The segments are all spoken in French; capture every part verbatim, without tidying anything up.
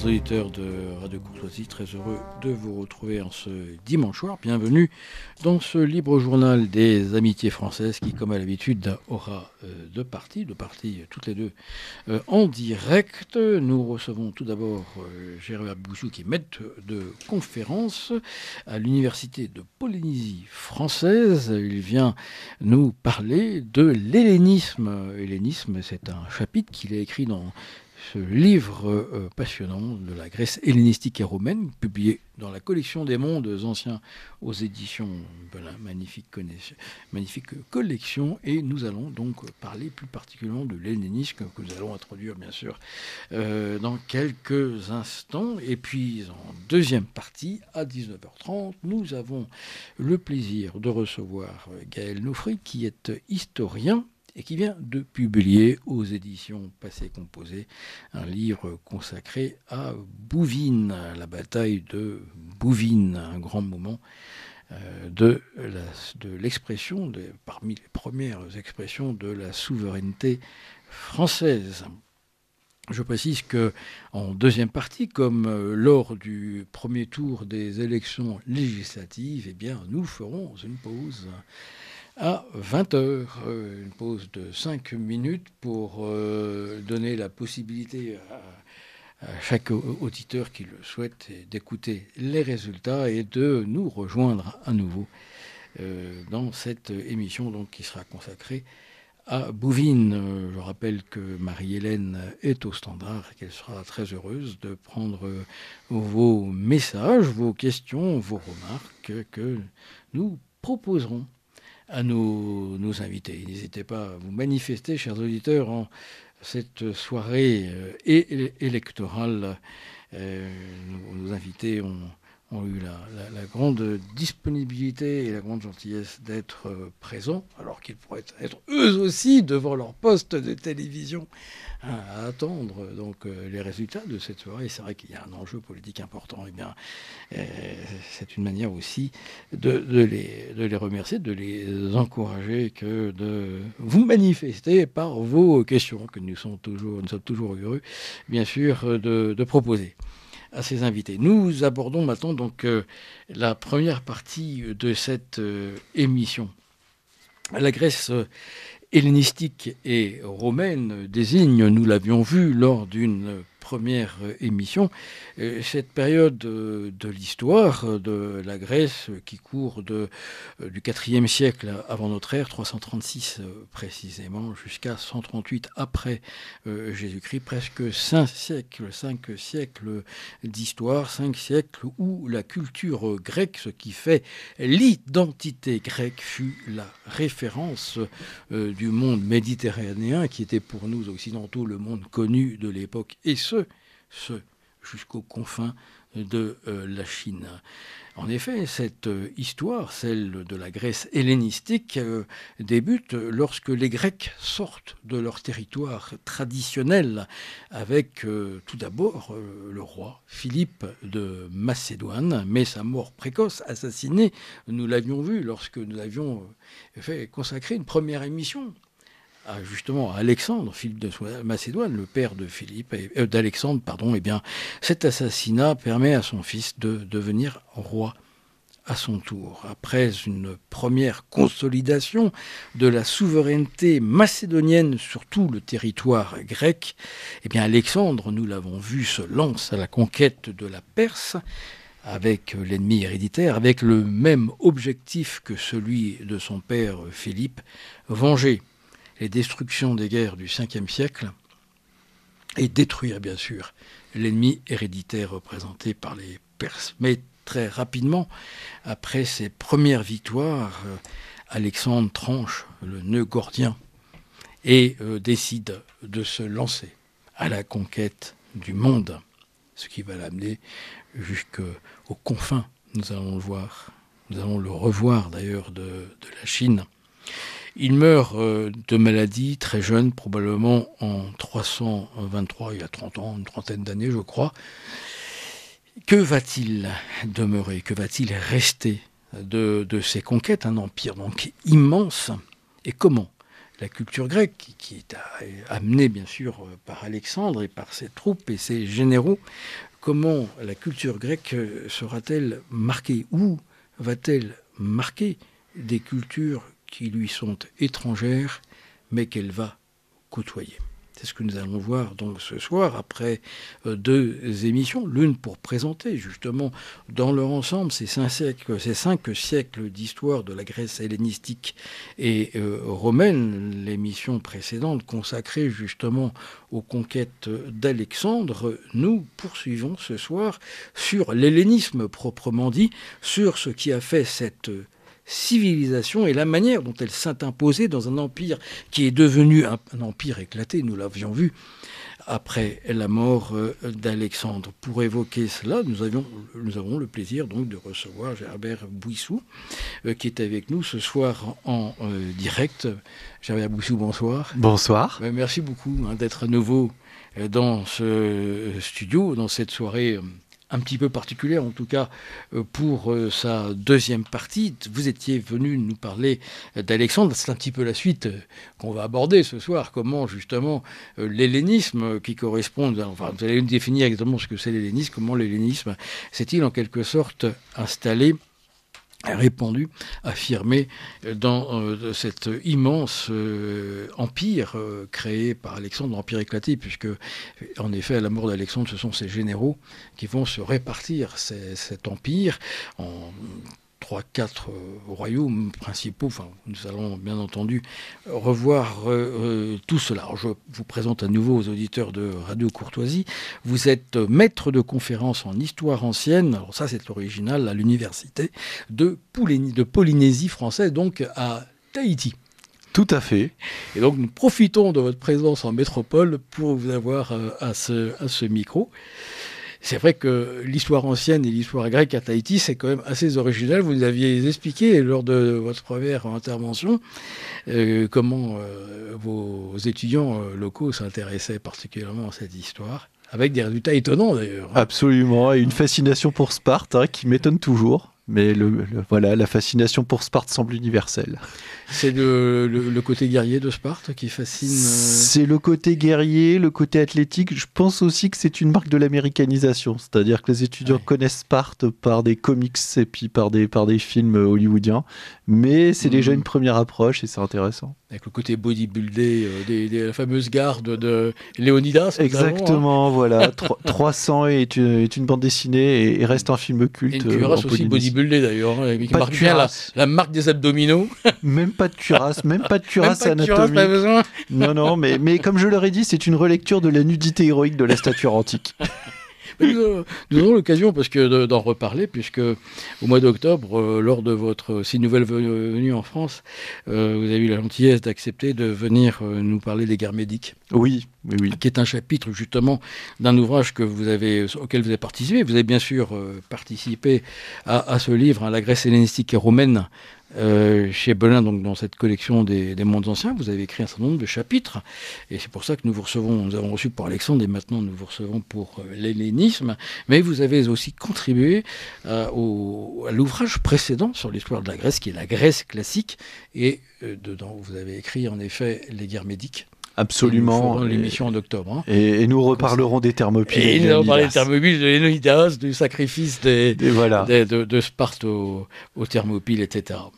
auditeurs de Radio Courtoisie, très heureux de vous retrouver en ce dimanche soir. Bienvenue dans ce libre journal des amitiés françaises qui, comme à l'habitude, aura euh, deux parties, deux parties euh, toutes les deux euh, en direct. Nous recevons tout d'abord euh, Gérard Bouchou, qui est maître de conférence à l'Université de Polynésie française. Il vient nous parler de l'hellénisme. Hellénisme, c'est un chapitre qu'il a écrit dans ce livre euh, passionnant de la Grèce hellénistique et romaine, publié dans la collection des mondes anciens aux éditions Belin, magnifique, magnifique collection. Et nous allons donc parler plus particulièrement de l'hellénisme, que nous allons introduire bien sûr euh, dans quelques instants. Et puis en deuxième partie, à dix-neuf heures trente, nous avons le plaisir de recevoir Gaël Nofri, qui est historien et qui vient de publier aux éditions Passé Composé un livre consacré à Bouvines, la bataille de Bouvines, un grand moment euh, de, la, de l'expression, de, parmi les premières expressions de la souveraineté française. Je précise qu'en deuxième partie, comme euh, lors du premier tour des élections législatives, eh bien, nous ferons une pause à vingt heures, euh, une pause de cinq minutes pour euh, donner la possibilité à, à chaque auditeur qui le souhaite d'écouter les résultats et de nous rejoindre à nouveau euh, dans cette émission donc, qui sera consacrée à Bouvines. Je rappelle que Marie-Hélène est au standard et qu'elle sera très heureuse de prendre vos messages, vos questions, vos remarques que nous proposerons à nos, nos invités. N'hésitez pas à vous manifester, chers auditeurs, en cette soirée euh, é- électorale. Euh, nos, nos invités ont, ont eu la, la, la grande disponibilité et la grande gentillesse d'être euh, présents, alors qu'ils pourraient être eux aussi devant leur poste de télévision hein, à attendre donc, euh, les résultats de cette soirée. C'est vrai qu'il y a un enjeu politique important. Eh bien, euh, c'est une manière aussi de, de, les, de les remercier, de les encourager, que de vous manifester par vos questions, que nous sommes toujours, nous sommes toujours heureux, bien sûr, de, de proposer à ses invités. Nous abordons maintenant donc euh, la première partie de cette euh, émission. La Grèce euh, hellénistique et romaine désigne, nous l'avions vu lors d'une première émission, euh, cette période de, de l'histoire de la Grèce qui court de, euh, du quatrième siècle avant notre ère, trois cent trente-six euh, précisément, jusqu'à cent trente-huit après euh, Jésus-Christ, presque cinq siècles, cinq siècles d'histoire, cinq siècles où la culture grecque, ce qui fait l'identité grecque, fut la référence euh, du monde méditerranéen, qui était pour nous occidentaux le monde connu de l'époque, et ce, ce jusqu'aux confins de euh, la Chine. En effet, cette euh, histoire, celle de la Grèce hellénistique, euh, débute lorsque les Grecs sortent de leur territoire traditionnel avec euh, tout d'abord euh, le roi Philippe de Macédoine, mais sa mort précoce, assassinée, nous l'avions vu lorsque nous avions euh, fait consacrer une première émission à, justement à Alexandre, Philippe de Macédoine, le père de Philippe, euh, d'Alexandre, pardon. Eh bien, cet assassinat permet à son fils de devenir roi à son tour. Après une première consolidation de la souveraineté macédonienne sur tout le territoire grec, eh bien, Alexandre, nous l'avons vu, se lance à la conquête de la Perse avec l'ennemi héréditaire, avec le même objectif que celui de son père Philippe, venger les destructions des guerres du cinquième siècle et détruire bien sûr l'ennemi héréditaire représenté par les Perses. Mais très rapidement, après ses premières victoires, Alexandre tranche le nœud gordien et euh, décide de se lancer à la conquête du monde, ce qui va l'amener jusqu'aux confins. Nous allons le voir, nous allons le revoir d'ailleurs de, de la Chine. Il meurt euh, de maladie très jeune, probablement en trois cent vingt-trois, il y a trente ans, une trentaine d'années je crois. Que va-t-il demeurer, que va-t-il rester de, de ces conquêtes, un empire donc immense? Et comment la culture grecque, qui est amenée bien sûr par Alexandre et par ses troupes et ses généraux, comment la culture grecque sera-t-elle marquée? Où va-t-elle marquer des cultures qui lui sont étrangères, mais qu'elle va côtoyer? C'est ce que nous allons voir donc ce soir, après euh, deux émissions, l'une pour présenter justement dans leur ensemble ces cinq siècles, ces cinq siècles d'histoire de la Grèce hellénistique et euh, romaine, l'émission précédente consacrée justement aux conquêtes d'Alexandre. Nous poursuivons ce soir sur l'hellénisme proprement dit, sur ce qui a fait cette civilisation et la manière dont elle s'est imposée dans un empire qui est devenu un, un empire éclaté, nous l'avions vu, après la mort euh, d'Alexandre. Pour évoquer cela, nous, avions, nous avons le plaisir donc de recevoir Gerbert Bouissou, euh, qui est avec nous ce soir en euh, direct. Gerbert Bouissou, bonsoir. Bonsoir. Euh, merci beaucoup hein, d'être à nouveau euh, dans ce studio, dans cette soirée euh, un petit peu particulière, en tout cas pour euh, sa deuxième partie. Vous étiez venu nous parler d'Alexandre. C'est un petit peu la suite euh, qu'on va aborder ce soir. Comment justement euh, l'hellénisme qui correspond, enfin vous allez nous définir exactement ce que c'est l'hellénisme, comment l'hellénisme s'est-il en quelque sorte installé, répandu, affirmé dans euh, cet immense euh, empire euh, créé par Alexandre, l'empire éclaté, puisque en effet à la mort d'Alexandre, ce sont ces généraux qui vont se répartir ces, cet empire en trois, quatre euh, royaumes principaux. Enfin, nous allons bien entendu revoir euh, euh, tout cela. Alors, je vous présente à nouveau aux auditeurs de Radio Courtoisie. Vous êtes maître de conférence en histoire ancienne. Alors ça, c'est l'original à l'université de, Poulénie, de Polynésie française, donc à Tahiti. Tout à fait. Et donc, nous profitons de votre présence en métropole pour vous avoir euh, à, ce, à ce micro. C'est vrai que l'histoire ancienne et l'histoire grecque à Tahiti, c'est quand même assez original. Vous nous aviez expliqué lors de votre première intervention euh, comment euh, vos étudiants euh, locaux s'intéressaient particulièrement à cette histoire, avec des résultats étonnants d'ailleurs. Absolument, et une fascination pour Sparte hein, qui m'étonne toujours. Mais le, le, voilà, la fascination pour Sparte semble universelle. C'est le, le, le côté guerrier de Sparte qui fascine... Euh... C'est le côté guerrier, le côté athlétique. Je pense aussi que c'est une marque de l'américanisation. C'est-à-dire que les étudiants ouais. connaissent Sparte par des comics et puis par des, par des films hollywoodiens. Mais c'est mmh. déjà une première approche et c'est intéressant. Avec le côté bodybuildé euh, des, des, la fameuse garde de Léonidas. Exactement, hein. Voilà. trois cents est une, est une bande dessinée et, et reste un film culte. Et une cuirasse aussi bodybuildée d'ailleurs, hein, qui marque bien la, la marque des abdominaux. Même pas de cuirasse, même pas de cuirasse même pas de anatomique. Cuirasse, pas besoin. Non, non, mais, mais comme je leur ai dit, c'est une relecture de la nudité héroïque de la stature antique. Mais nous, nous aurons l'occasion parce que de, d'en reparler, puisque au mois d'octobre, euh, lors de votre si nouvelle venue en France, euh, vous avez eu la gentillesse d'accepter de venir euh, nous parler des guerres médiques. Oui, oui, oui. Qui est un chapitre justement d'un ouvrage que vous avez, auquel vous avez participé. Vous avez bien sûr euh, participé à, à ce livre, hein, La Grèce hellénistique et romaine, Euh, chez Belin, donc dans cette collection des, des mondes anciens. Vous avez écrit un certain nombre de chapitres, et c'est pour ça que nous vous recevons, nous avons reçu pour Alexandre, et maintenant nous vous recevons pour euh, l'hellénisme, mais vous avez aussi contribué euh, au, à l'ouvrage précédent sur l'histoire de la Grèce, qui est la Grèce classique, et euh, dedans vous avez écrit en effet les guerres médiques. Absolument. Nous ferons l'émission en octobre. Hein. Et, et nous reparlerons des Thermopyles. Et, et nous allons parler des Thermopyles, de Léonidas, du sacrifice des, et voilà. des, de, de Sparte aux, aux Thermopyles, et cetera.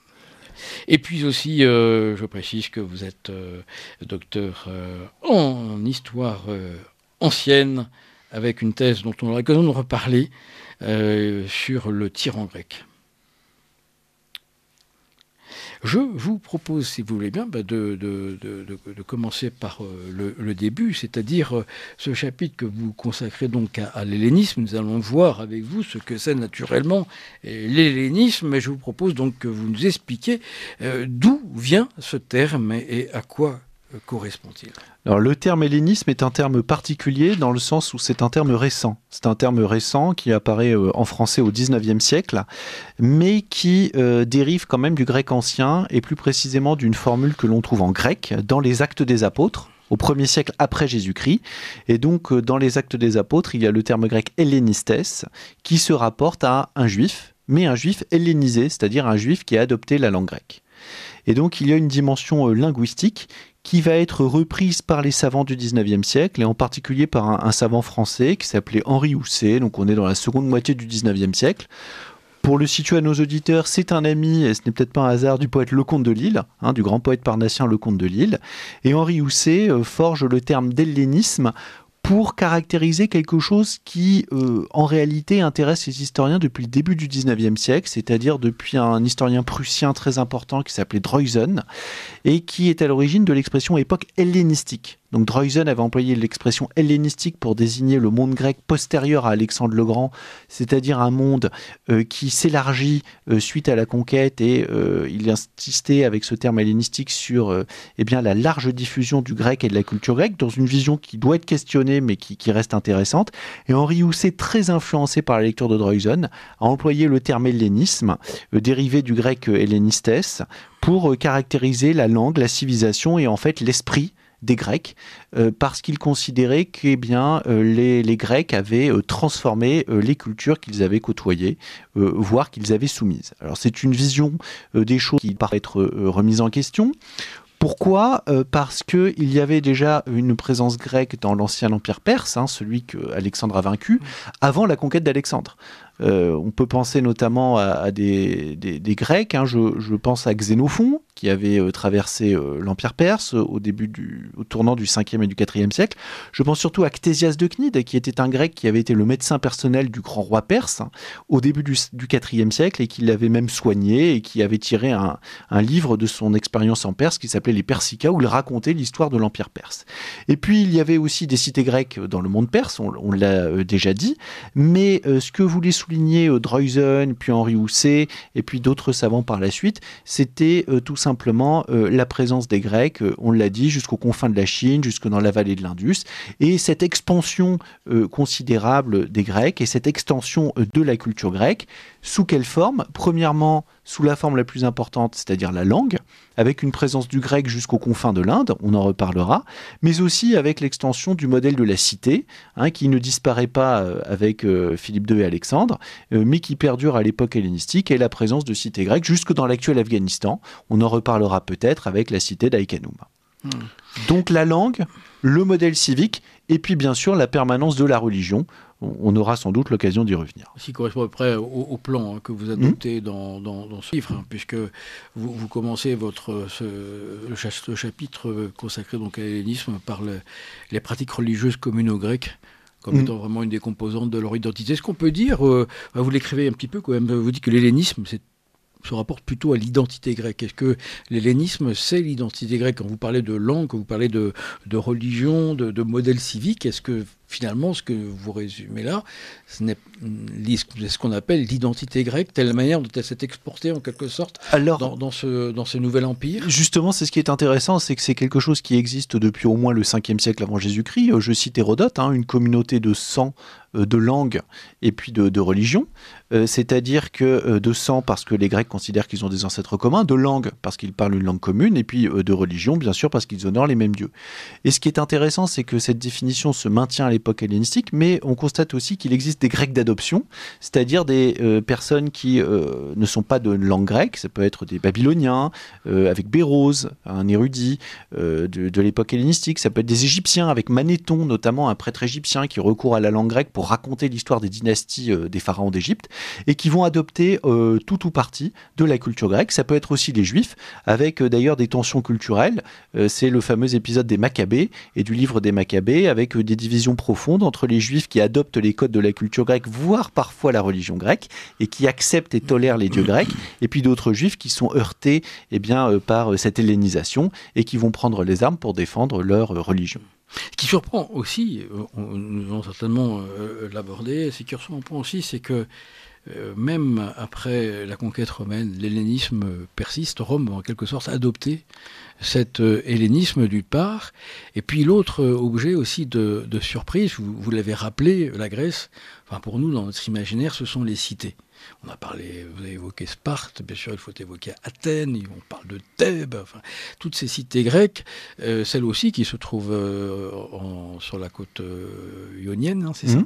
Et puis aussi, euh, je précise que vous êtes euh, docteur euh, en histoire euh, ancienne, avec une thèse dont on aura l'occasion de reparler euh, sur le tyran grec. Je vous propose, si vous voulez bien, bah de, de, de, de, de commencer par euh, le, le début, c'est-à-dire euh, ce chapitre que vous consacrez donc à, à l'hellénisme. Nous allons voir avec vous ce que c'est naturellement l'hellénisme, mais je vous propose donc que vous nous expliquiez euh, d'où vient ce terme et, et à quoi euh, correspond-il. Alors, le terme hellénisme est un terme particulier dans le sens où c'est un terme récent. C'est un terme récent qui apparaît euh, en français au dix-neuvième siècle, mais qui euh, dérive quand même du grec ancien et plus précisément d'une formule que l'on trouve en grec dans les Actes des Apôtres, au premier siècle après Jésus-Christ. Et donc, euh, dans les Actes des Apôtres, il y a le terme grec hellénistes qui se rapporte à un juif mais un juif hellénisé, c'est-à-dire un juif qui a adopté la langue grecque. Et donc il y a une dimension euh, linguistique qui va être reprise par les savants du dix-neuvième siècle, et en particulier par un, un savant français qui s'appelait Henri Housset, donc on est dans la seconde moitié du dix-neuvième siècle. Pour le situer à nos auditeurs, c'est un ami, et ce n'est peut-être pas un hasard, du poète Lecomte de Lille, hein, du grand poète parnassien Lecomte de Lille. Et Henri Housset euh, forge le terme d'hellénisme pour caractériser quelque chose qui, euh, en réalité, intéresse les historiens depuis le début du dix-neuvième siècle, c'est-à-dire depuis un historien prussien très important qui s'appelait Droysen, et qui est à l'origine de l'expression époque hellénistique. Donc Droysen avait employé l'expression hellénistique pour désigner le monde grec postérieur à Alexandre le Grand, c'est-à-dire un monde euh, qui s'élargit euh, suite à la conquête, et euh, il insistait avec ce terme hellénistique sur euh, eh bien, la large diffusion du grec et de la culture grecque, dans une vision qui doit être questionnée mais qui, qui reste intéressante. Et Henri Housset, très influencé par la lecture de Droysen, a employé le terme hellénisme, euh, dérivé du grec euh, hellénistes, pour euh, caractériser la langue, la civilisation et en fait l'esprit des Grecs, euh, parce qu'ils considéraient que eh bien, euh, les, les Grecs avaient euh, transformé euh, les cultures qu'ils avaient côtoyées, euh, voire qu'ils avaient soumises. Alors c'est une vision euh, des choses qui paraît être euh, remise en question. Pourquoi ? euh, Parce qu'il y avait déjà une présence grecque dans l'ancien empire perse, hein, celui qu'Alexandre a vaincu, avant la conquête d'Alexandre. Euh, on peut penser notamment à, à des, des, des Grecs, hein, je, je pense à Xénophon, qui avait euh, traversé euh, l'Empire perse au début du, au tournant du cinquième et du quatrième siècle. Je pense surtout à Ctésias de Cnide, qui était un Grec qui avait été le médecin personnel du grand roi perse hein, au début du, du quatrième siècle, et qui l'avait même soigné, et qui avait tiré un, un livre de son expérience en Perse qui s'appelait Les Persica, où il racontait l'histoire de l'Empire perse. Et puis il y avait aussi des cités grecques dans le monde perse, on, on l'a euh, déjà dit, mais euh, ce que voulait souligner euh, Droysen, puis Henri Housset, et puis d'autres savants par la suite, c'était euh, tout simplement euh, la présence des Grecs, euh, on l'a dit, jusqu'aux confins de la Chine, jusque dans la vallée de l'Indus, et cette expansion euh, considérable des Grecs, et cette extension euh, de la culture grecque. Sous quelle forme ? Premièrement, sous la forme la plus importante, c'est-à-dire la langue, avec une présence du grec jusqu'aux confins de l'Inde, on en reparlera, mais aussi avec l'extension du modèle de la cité, hein, qui ne disparaît pas euh, avec euh, Philippe deux et Alexandre, euh, mais qui perdure à l'époque hellénistique, et la présence de cités grecques jusque dans l'actuel Afghanistan. On en reparlera peut-être avec la cité d'Aïkanoum. Mmh. Donc la langue, le modèle civique, et puis bien sûr la permanence de la religion. On aura sans doute l'occasion d'y revenir. Ce qui correspond à peu près au, au plan hein, que vous adoptez mmh. dans, dans, dans ce livre, hein, puisque vous, vous commencez votre, ce, le, ce chapitre consacré donc à l'hellénisme par le, les pratiques religieuses communes aux Grecs, comme mmh. étant vraiment une des composantes de leur identité. Est-ce qu'on peut dire, euh, vous l'écrivez un petit peu quand même, vous dites que l'hellénisme, c'est se rapporte plutôt à l'identité grecque. Est-ce que l'hellénisme, c'est l'identité grecque ? Quand vous parlez de langue, quand vous parlez de, de religion, de, de modèle civique, est-ce que finalement, ce que vous résumez là, ce n'est ce qu'on appelle l'identité grecque, telle manière dont elle s'est exportée en quelque sorte Alors, dans, dans, ce, dans ce nouvel empire ? Justement, c'est ce qui est intéressant, c'est que c'est quelque chose qui existe depuis au moins le cinquième siècle avant Jésus-Christ. Je cite Hérodote, hein, une communauté de sang, de langue et puis de, de religion. Euh, c'est-à-dire que euh, de sang parce que les Grecs considèrent qu'ils ont des ancêtres communs, de langue parce qu'ils parlent une langue commune, et puis euh, de religion, bien sûr, parce qu'ils honorent les mêmes dieux. Et ce qui est intéressant, c'est que cette définition se maintient à l'époque hellénistique, mais on constate aussi qu'il existe des Grecs d'adoption, c'est-à-dire des euh, personnes qui euh, ne sont pas de langue grecque, ça peut être des Babyloniens, euh, avec Bérose, un érudit euh, de, de l'époque hellénistique, ça peut être des Égyptiens, avec Manéthon, notamment un prêtre égyptien qui recourt à la langue grecque pour raconter l'histoire des dynasties euh, des pharaons d'Égypte, et qui vont adopter euh, tout ou partie de la culture grecque. Ça peut être aussi les Juifs, avec euh, d'ailleurs des tensions culturelles. Euh, c'est le fameux épisode des Maccabées et du livre des Maccabées, avec euh, des divisions profondes entre les Juifs qui adoptent les codes de la culture grecque, voire parfois la religion grecque, et qui acceptent et tolèrent les dieux grecs, et puis d'autres Juifs qui sont heurtés eh bien, euh, par euh, cette hellénisation, et qui vont prendre les armes pour défendre leur euh, religion. Ce qui surprend aussi, on, nous allons certainement euh, l'aborder, ce qui surprend aussi, c'est que euh, même après la conquête romaine, l'hellénisme persiste. Rome, en quelque sorte, a adopté cet euh, hellénisme d'une part, et puis l'autre euh, objet aussi de, de surprise, vous, vous l'avez rappelé, la Grèce, enfin pour nous, dans notre imaginaire, ce sont les cités. On a parlé, vous avez évoqué Sparte, bien sûr, il faut évoquer Athènes, on parle de Thèbes, enfin, toutes ces cités grecques, euh, celles aussi qui se trouvent euh, en, sur la côte euh, ionienne, hein, c'est mmh. ça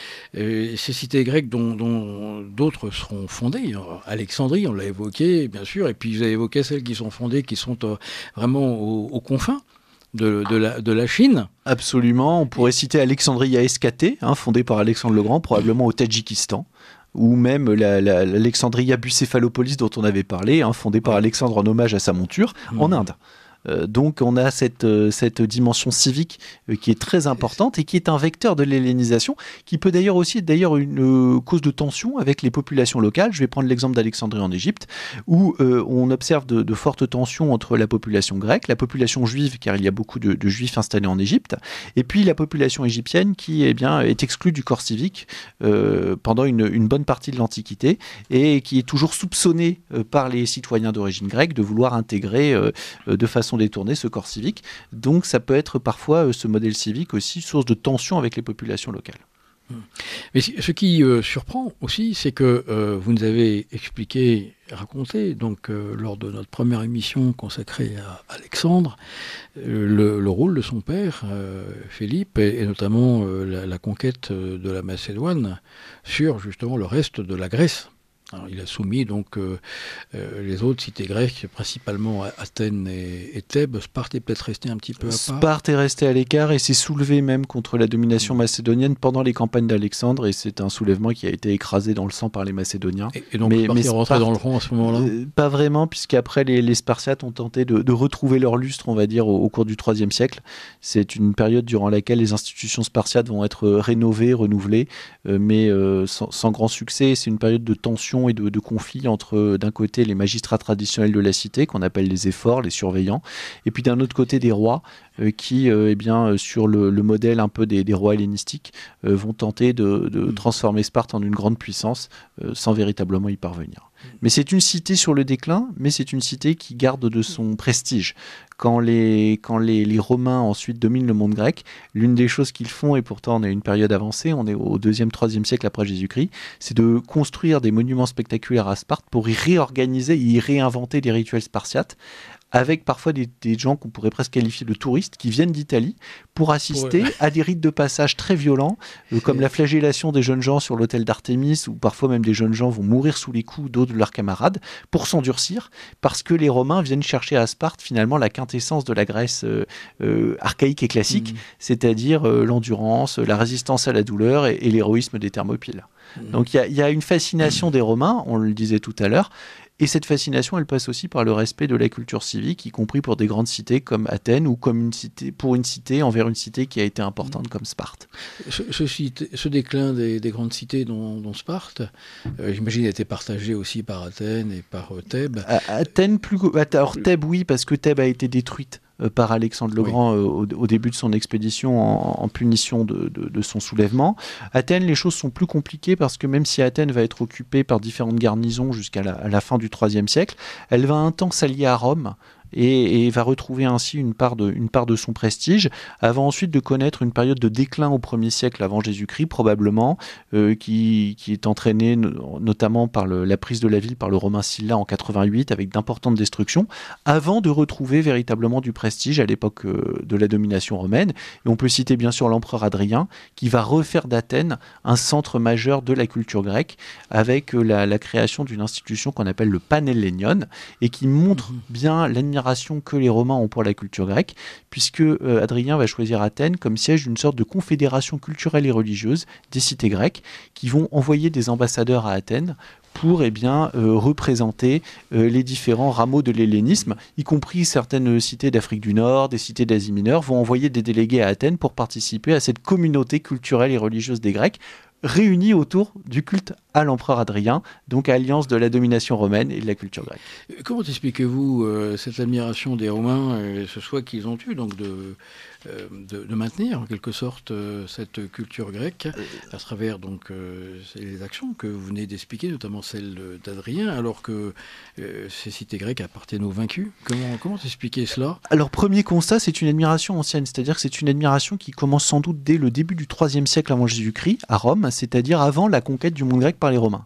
euh, Ces cités grecques dont, dont d'autres seront fondées. Alors, Alexandrie, on l'a évoqué, bien sûr, et puis vous avez évoqué celles qui sont fondées, qui sont euh, vraiment aux, aux confins de, de, la, de la Chine. Absolument, on pourrait citer Alexandrie à Escaté, hein, fondée par Alexandre le Grand, probablement au Tadjikistan. Ou même la, la, l'Alexandria Bucéphalopolis dont on avait parlé, hein, fondée par Alexandre en hommage à sa monture, mmh. en Inde. Euh, donc on a cette, euh, cette dimension civique euh, qui est très importante et qui est un vecteur de l'hellénisation, qui peut d'ailleurs aussi être d'ailleurs une euh, cause de tension avec les populations locales. Je vais prendre l'exemple d'Alexandrie en Égypte, où euh, on observe de, de fortes tensions entre la population grecque, la population juive, car il y a beaucoup de, de juifs installés en Égypte, et puis la population égyptienne qui eh bien, est exclue du corps civique euh, pendant une, une bonne partie de l'Antiquité, et qui est toujours soupçonnée euh, par les citoyens d'origine grecque de vouloir intégrer euh, de façon détourner ce corps civique. Donc ça peut être parfois, euh, ce modèle civique aussi, source de tension avec les populations locales. Mais ce qui euh, surprend aussi, c'est que euh, vous nous avez expliqué, raconté, donc euh, lors de notre première émission consacrée à Alexandre, euh, le, le rôle de son père, euh, Philippe, et, et notamment euh, la, la conquête de la Macédoine sur justement le reste de la Grèce. Alors, il a soumis donc euh, euh, les autres cités grecques, principalement Athènes et, et Thèbes. Sparte est peut-être resté un petit peu à part. Sparte est resté à l'écart et s'est soulevé même contre la domination mmh. macédonienne pendant les campagnes d'Alexandre, et c'est un soulèvement qui a été écrasé dans le sang par les Macédoniens. Et, et donc mais, Sparte est rentré dans le rang à ce moment-là euh, Pas vraiment, puisqu'après les, les Spartiates ont tenté de, de retrouver leur lustre, on va dire, au, au cours du troisième siècle. C'est une période durant laquelle les institutions spartiates vont être rénovées, renouvelées, euh, mais euh, sans, sans grand succès. C'est une période de tension et de, de conflit entre, d'un côté, les magistrats traditionnels de la cité, qu'on appelle les éphores, les surveillants, et puis d'un autre côté, des rois, euh, qui, euh, eh bien, sur le, le modèle un peu des, des rois hellénistiques, euh, vont tenter de, de transformer Sparte en une grande puissance, euh, sans véritablement y parvenir. Mais c'est une cité sur le déclin, mais c'est une cité qui garde de son prestige. Quand les, quand les, les Romains ensuite dominent le monde grec, l'une des choses qu'ils font, et pourtant on est à une période avancée, on est au deuxième, troisième siècle après Jésus-Christ, c'est de construire des monuments spectaculaires à Sparte pour y réorganiser, y réinventer les rituels spartiates, avec parfois des, des gens qu'on pourrait presque qualifier de touristes qui viennent d'Italie pour assister ouais. à des rites de passage très violents, euh, comme la flagellation des jeunes gens sur l'autel d'Artémis, où parfois même des jeunes gens vont mourir sous les coups d'autres de leurs camarades, pour s'endurcir, parce que les Romains viennent chercher à Sparte finalement la quintessence de la Grèce euh, euh, archaïque et classique, mmh. c'est-à-dire euh, l'endurance, la résistance à la douleur et, et l'héroïsme des Thermopyles. Mmh. Donc il y, y a une fascination mmh. des Romains, on le disait tout à l'heure. Et cette fascination, elle passe aussi par le respect de la culture civique, y compris pour des grandes cités comme Athènes ou comme une cité, pour une cité envers une cité qui a été importante comme Sparte. Ce, ce, cité, ce déclin des, des grandes cités dont, dont Sparte, euh, j'imagine, a été partagé aussi par Athènes et par euh, Thèbes. À, Athènes, plus. Alors Thèbes, oui, parce que Thèbes a été détruite par Alexandre le Grand oui. au, au début de son expédition en, en punition de, de, de son soulèvement. Athènes, les choses sont plus compliquées parce que même si Athènes va être occupée par différentes garnisons jusqu'à la, à la fin du troisième siècle, elle va un temps s'allier à Rome et, et va retrouver ainsi une part, de, une part de son prestige, avant ensuite de connaître une période de déclin au premier siècle avant Jésus-Christ, probablement, euh, qui, qui est entraînée no- notamment par le, la prise de la ville par le Romain Sylla en quatre-vingt-huit, avec d'importantes destructions, avant de retrouver véritablement du prestige à l'époque euh, de la domination romaine. Et on peut citer bien sûr l'empereur Adrien, qui va refaire d'Athènes un centre majeur de la culture grecque, avec euh, la, la création d'une institution qu'on appelle le Panhellénion, et qui montre mmh. bien l'admiration que les Romains ont pour la culture grecque, puisque euh, Adrien va choisir Athènes comme siège d'une sorte de confédération culturelle et religieuse des cités grecques, qui vont envoyer des ambassadeurs à Athènes pour eh bien, euh, représenter euh, les différents rameaux de l'hellénisme, y compris certaines cités d'Afrique du Nord, des cités d'Asie mineure, vont envoyer des délégués à Athènes pour participer à cette communauté culturelle et religieuse des Grecs, réunis autour du culte à l'empereur Adrien, donc alliance de la domination romaine et de la culture grecque. Comment expliquez-vous euh, cette admiration des Romains, euh, ce choix qu'ils ont eu donc de, euh, de, de maintenir en quelque sorte euh, cette culture grecque à travers donc euh, les actions que vous venez d'expliquer, notamment celle d'Adrien, alors que euh, ces cités grecques appartiennent aux vaincus. Comment, comment expliquer cela ? Alors premier constat, c'est une admiration ancienne, c'est-à-dire que c'est une admiration qui commence sans doute dès le début du troisième siècle avant Jésus-Christ à Rome, c'est-à-dire avant la conquête du monde grec par les Romains.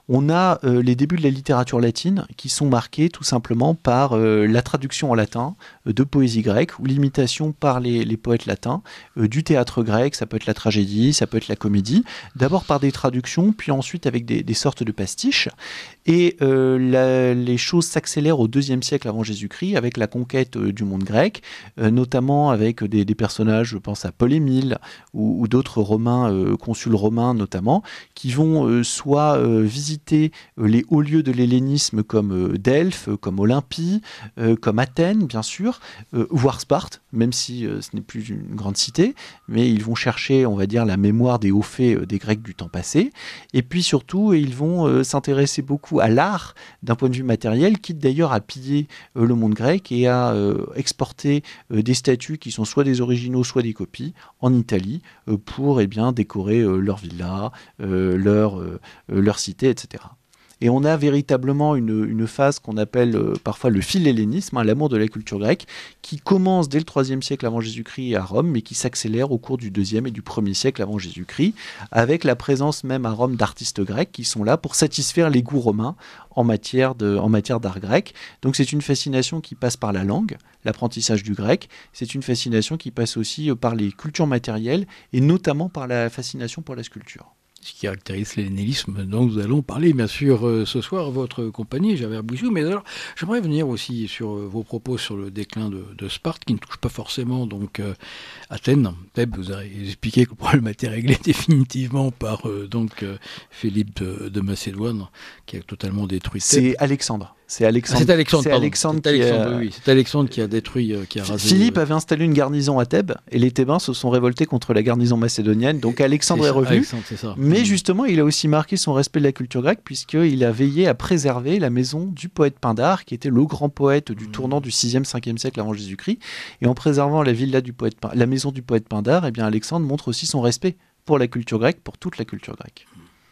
on a euh, les débuts de la littérature latine qui sont marqués tout simplement par euh, la traduction en latin euh, de poésie grecque ou l'imitation par les, les poètes latins euh, du théâtre grec. Ça peut être la tragédie, ça peut être la comédie, d'abord par des traductions, puis ensuite avec des, des sortes de pastiches. Et euh, la, les choses s'accélèrent au deuxième siècle avant Jésus-Christ avec la conquête euh, du monde grec, euh, notamment avec des, des personnages, je pense à Paul Émile ou, ou d'autres romains, euh, consuls romains notamment, qui vont euh, soit euh, visiter euh, les hauts lieux de l'hellénisme comme euh, Delphes, euh, comme Olympie, euh, comme Athènes bien sûr, euh, voire Sparte, même si euh, ce n'est plus une grande cité, mais ils vont chercher, on va dire, la mémoire des hauts faits euh, des Grecs du temps passé. Et puis surtout, ils vont euh, s'intéresser beaucoup à l'art d'un point de vue matériel, quitte d'ailleurs à piller euh, le monde grec et à euh, exporter euh, des statues qui sont soit des originaux, soit des copies en Italie euh, pour eh bien, décorer euh, leurs villas, euh, leur, euh, leur cité, et cetera. Et on a véritablement une, une phase qu'on appelle euh, parfois le philhellénisme, hein, l'amour de la culture grecque, qui commence dès le troisième siècle avant Jésus-Christ à Rome, mais qui s'accélère au cours du deuxième et du premier siècle avant Jésus-Christ, avec la présence même à Rome d'artistes grecs qui sont là pour satisfaire les goûts romains en matière, de, en matière d'art grec. Donc c'est une fascination qui passe par la langue, l'apprentissage du grec, c'est une fascination qui passe aussi par les cultures matérielles, et notamment par la fascination pour la sculpture. Ce qui caractérise l'hellénisme dont nous allons parler bien sûr euh, ce soir, votre compagnie, Javert Bouissou. Mais alors, j'aimerais venir aussi sur euh, vos propos sur le déclin de, de Sparte, qui ne touche pas forcément donc euh, Athènes. Thèbes, vous avez expliqué que le problème a été réglé définitivement par euh, donc euh, Philippe de, de Macédoine, qui a totalement détruit Thèbes. C'est Alexandre. C'est Alexandre, ah, c'est Alexandre, c'est Alexandre, c'est qui Alexandre, a... oui, c'est Alexandre qui a détruit, euh, qui a rasé. Philippe avait installé une garnison à Thèbes et les Thébains se sont révoltés contre la garnison macédonienne. Donc Alexandre est, c'est ça, revenu. Alexandre, c'est ça. Mais mmh. justement, il a aussi marqué son respect de la culture grecque puisqu'il a veillé à préserver la maison du poète Pindare, qui était le grand poète du mmh. tournant du sixième cinquième siècle avant Jésus-Christ. Et en préservant la villa du poète, la maison du poète Pindare, eh bien Alexandre montre aussi son respect pour la culture grecque, pour toute la culture grecque.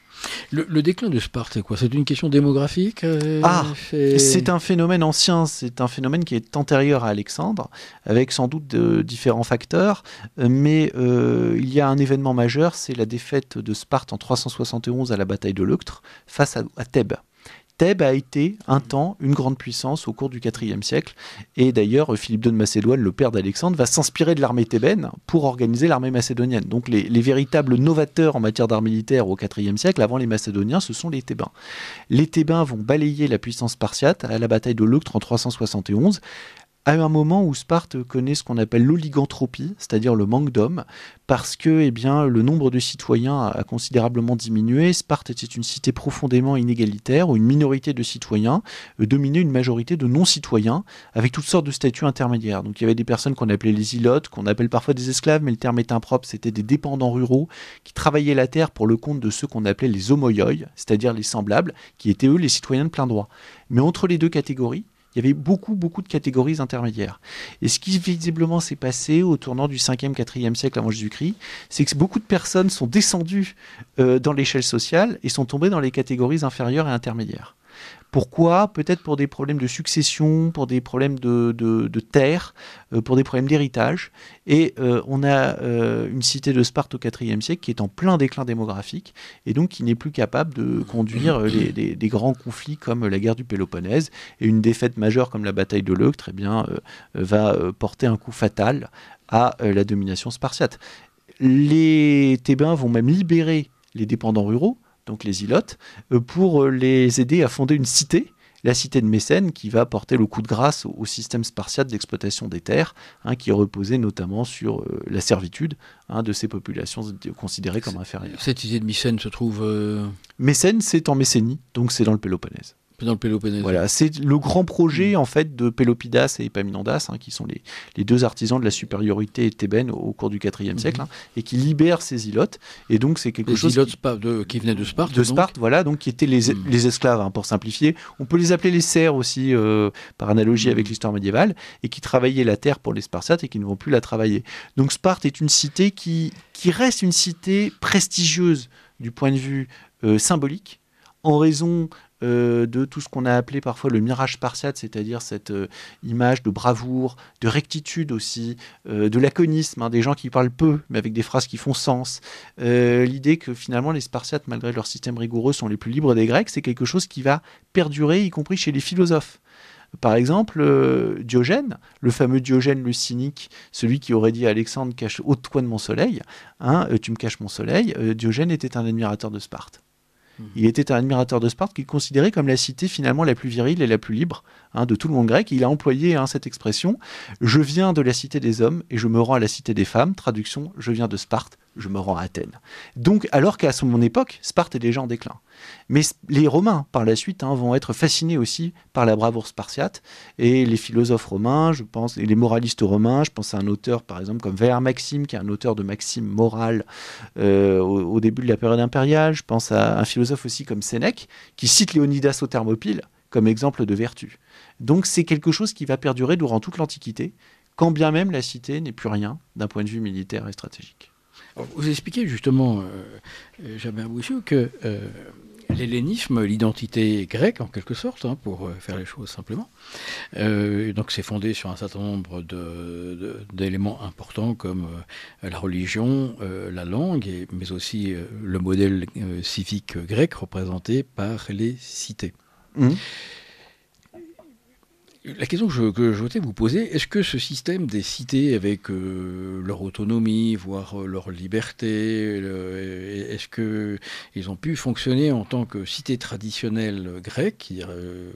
Le, le déclin de Sparte, c'est quoi? C'est une question démographique euh, Ah, fait... c'est un phénomène ancien, c'est un phénomène qui est antérieur à Alexandre, avec sans doute de différents facteurs, mais euh, il y a un événement majeur, c'est la défaite de Sparte en trois cent soixante et onze à la bataille de Leuctre, face à, à Thèbes. Thèbes a été un temps une grande puissance au cours du quatrième siècle, et d'ailleurs Philippe deux de Macédoine, le père d'Alexandre, va s'inspirer de l'armée thébaine pour organiser l'armée macédonienne. Donc les, les véritables novateurs en matière d'art militaire au quatrième siècle, avant les Macédoniens, ce sont les Thébains. Les Thébains vont balayer la puissance spartiate à la bataille de Leuctre en trois cent soixante et onze, à un moment où Sparte connaît ce qu'on appelle l'oliganthropie, c'est-à-dire le manque d'hommes, parce que eh bien, le nombre de citoyens a considérablement diminué. Sparte était une cité profondément inégalitaire, où une minorité de citoyens euh, dominait une majorité de non-citoyens, avec toutes sortes de statuts intermédiaires. Donc il y avait des personnes qu'on appelait les ilotes, qu'on appelle parfois des esclaves, mais le terme est impropre, c'était des dépendants ruraux qui travaillaient la terre pour le compte de ceux qu'on appelait les homoioi, c'est-à-dire les semblables, qui étaient eux les citoyens de plein droit. Mais entre les deux catégories, il y avait beaucoup, beaucoup de catégories intermédiaires. Et ce qui visiblement s'est passé au tournant du cinquième quatrième siècle avant Jésus-Christ, c'est que beaucoup de personnes sont descendues euh, dans l'échelle sociale et sont tombées dans les catégories inférieures et intermédiaires. Pourquoi? Peut-être pour des problèmes de succession, pour des problèmes de, de, de terre, euh, pour des problèmes d'héritage. Et euh, on a euh, une cité de Sparte au quatrième siècle qui est en plein déclin démographique et donc qui n'est plus capable de conduire les, les, des grands conflits comme la guerre du Péloponnèse. Et une défaite majeure comme la bataille de Leuctre eh bien, euh, va euh, porter un coup fatal à euh, la domination spartiate. Les Thébains vont même libérer les dépendants ruraux, donc les ilotes, pour les aider à fonder une cité, la cité de Mécène, qui va porter le coup de grâce au système spartiate d'exploitation des terres, hein, qui reposait notamment sur euh, la servitude hein, de ces populations considérées comme inférieures. Cette cité de Mécène se trouve... Euh... Mécène, c'est en Messénie, donc c'est dans le Péloponnèse. Dans le Péloponnèse. Voilà, c'est le grand projet en fait de Pélopidas et Épaminondas, hein, qui sont les, les deux artisans de la supériorité thébaine au, au cours du quatrième mm-hmm. siècle, hein, et qui libèrent ces ilotes. Et donc c'est quelque les chose ilotes qui, de, qui venaient de Sparte. De Sparte, donc. Voilà, donc qui étaient les, mm. les esclaves, hein, pour simplifier. On peut les appeler les serfs aussi, euh, par analogie mm. avec l'histoire médiévale, et qui travaillaient la terre pour les Spartiates et qui ne vont plus la travailler. Donc Sparte est une cité qui, qui reste une cité prestigieuse du point de vue euh, symbolique, en raison euh, de tout ce qu'on a appelé parfois le mirage spartiate, c'est-à-dire cette euh, image de bravoure, de rectitude aussi, euh, de laconisme, hein, des gens qui parlent peu, mais avec des phrases qui font sens. Euh, l'idée que finalement les Spartiates, malgré leur système rigoureux, sont les plus libres des Grecs, c'est quelque chose qui va perdurer, y compris chez les philosophes. Par exemple, euh, Diogène, le fameux Diogène le cynique, celui qui aurait dit à Alexandre, cache ôte-toi de mon soleil, hein, euh, tu me caches mon soleil, euh, Diogène était un admirateur de Sparte. Mmh. Il était un admirateur de Sparte qu'il considérait comme la cité finalement la plus virile et la plus libre, hein, de tout le monde grec. Il a employé hein, cette expression « je viens de la cité des hommes et je me rends à la cité des femmes », traduction « je viens de Sparte, je me rends à Athènes ». Donc, alors qu'à son époque, Sparte est déjà en déclin. Mais les Romains, par la suite, hein, vont être fascinés aussi par la bravoure spartiate. Et les philosophes romains, je pense, et les moralistes romains, je pense à un auteur, par exemple, comme Valère Maxime, qui est un auteur de maximes morales euh, au, au début de la période impériale. Je pense à un philosophe aussi comme Sénèque, qui cite Léonidas aux Thermopyles comme exemple de vertu. Donc c'est quelque chose qui va perdurer durant toute l'Antiquité, quand bien même la cité n'est plus rien d'un point de vue militaire et stratégique. Alors, vous expliquez justement, euh, Jabin Boussiou, que euh, l'hellénisme, l'identité grecque en quelque sorte, hein, pour faire les choses simplement, euh, donc c'est fondé sur un certain nombre de, de, d'éléments importants comme euh, la religion, euh, la langue, et, mais aussi euh, le modèle euh, civique grec représenté par les cités. Mmh. La question que je, que je voulais vous poser, est-ce que ce système des cités avec euh, leur autonomie, voire euh, leur liberté, le, est-ce qu'ils ont pu fonctionner en tant que cité traditionnelle grecque, c'est-à-dire euh,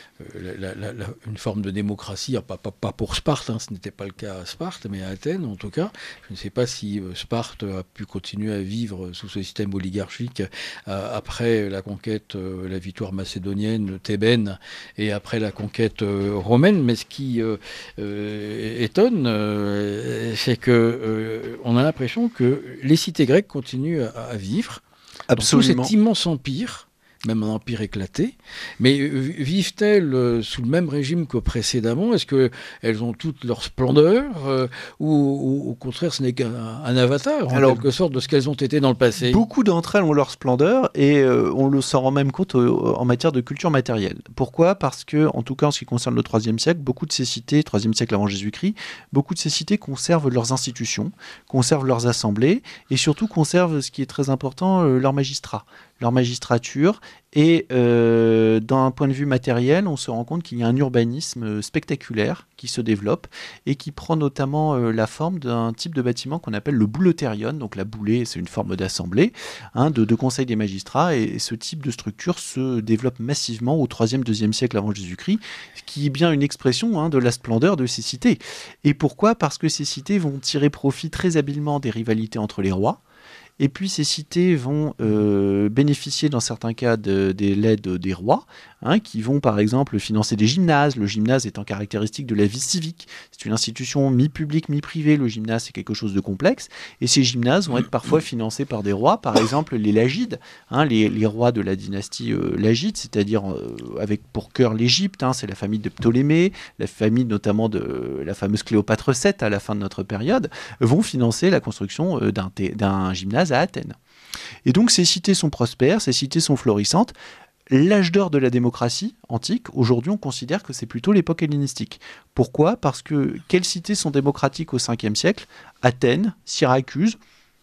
la, la, la, une forme de démocratie, pas, pas, pas pour Sparte, hein, ce n'était pas le cas à Sparte, mais à Athènes en tout cas. Je ne sais pas si Sparte a pu continuer à vivre sous ce système oligarchique euh, après la conquête, euh, la victoire macédonienne, thébaine, et après la conquête euh, romaine. Mais ce qui euh, euh, étonne, euh, c'est que euh, on a l'impression que les cités grecques continuent à, à vivre. Absolument. Dans tout cet immense empire, même un empire éclaté, mais vivent-elles euh, sous le même régime que précédemment? Est-ce qu'elles ont toutes leur splendeur euh, ou, ou au contraire ce n'est qu'un un avatar en Alors, quelque sorte de ce qu'elles ont été dans le passé? Beaucoup d'entre elles ont leur splendeur et euh, on le s'en rend même compte euh, en matière de culture matérielle. Pourquoi? Parce que, en tout cas en ce qui concerne le troisième siècle, beaucoup de ces cités, troisième siècle avant Jésus-Christ, beaucoup de ces cités conservent leurs institutions, conservent leurs assemblées et surtout conservent, ce qui est très important, euh, leurs magistrats, leur magistrature. Et euh, d'un point de vue matériel, on se rend compte qu'il y a un urbanisme spectaculaire qui se développe et qui prend notamment euh, la forme d'un type de bâtiment qu'on appelle le bouleuterion. Donc la boulée, c'est une forme d'assemblée, hein, de, de conseil des magistrats. Et, et ce type de structure se développe massivement au troisième, deuxième siècle avant Jésus-Christ, qui est bien une expression hein, de la splendeur de ces cités. Et pourquoi? Parce que ces cités vont tirer profit très habilement des rivalités entre les rois. Et puis ces cités vont euh, bénéficier dans certains cas de, de l'aide des rois, hein, qui vont par exemple financer des gymnases, le gymnase étant caractéristique de la vie civique. C'est une institution mi-publique, mi-privée, le gymnase c'est quelque chose de complexe, et ces gymnases vont être parfois financés par des rois, par exemple les Lagides, hein, les, les rois de la dynastie euh, Lagide, c'est-à-dire euh, avec pour cœur l'Égypte, hein, c'est la famille de Ptolémée, la famille notamment de la fameuse Cléopâtre sept à la fin de notre période, vont financer la construction euh, d'un, d'un gymnase à Athènes. Et donc ces cités sont prospères, ces cités sont florissantes. L'âge d'or de la démocratie antique, aujourd'hui on considère que c'est plutôt l'époque hellénistique. Pourquoi? Parce que quelles cités sont démocratiques au cinquième siècle? Athènes, Syracuse,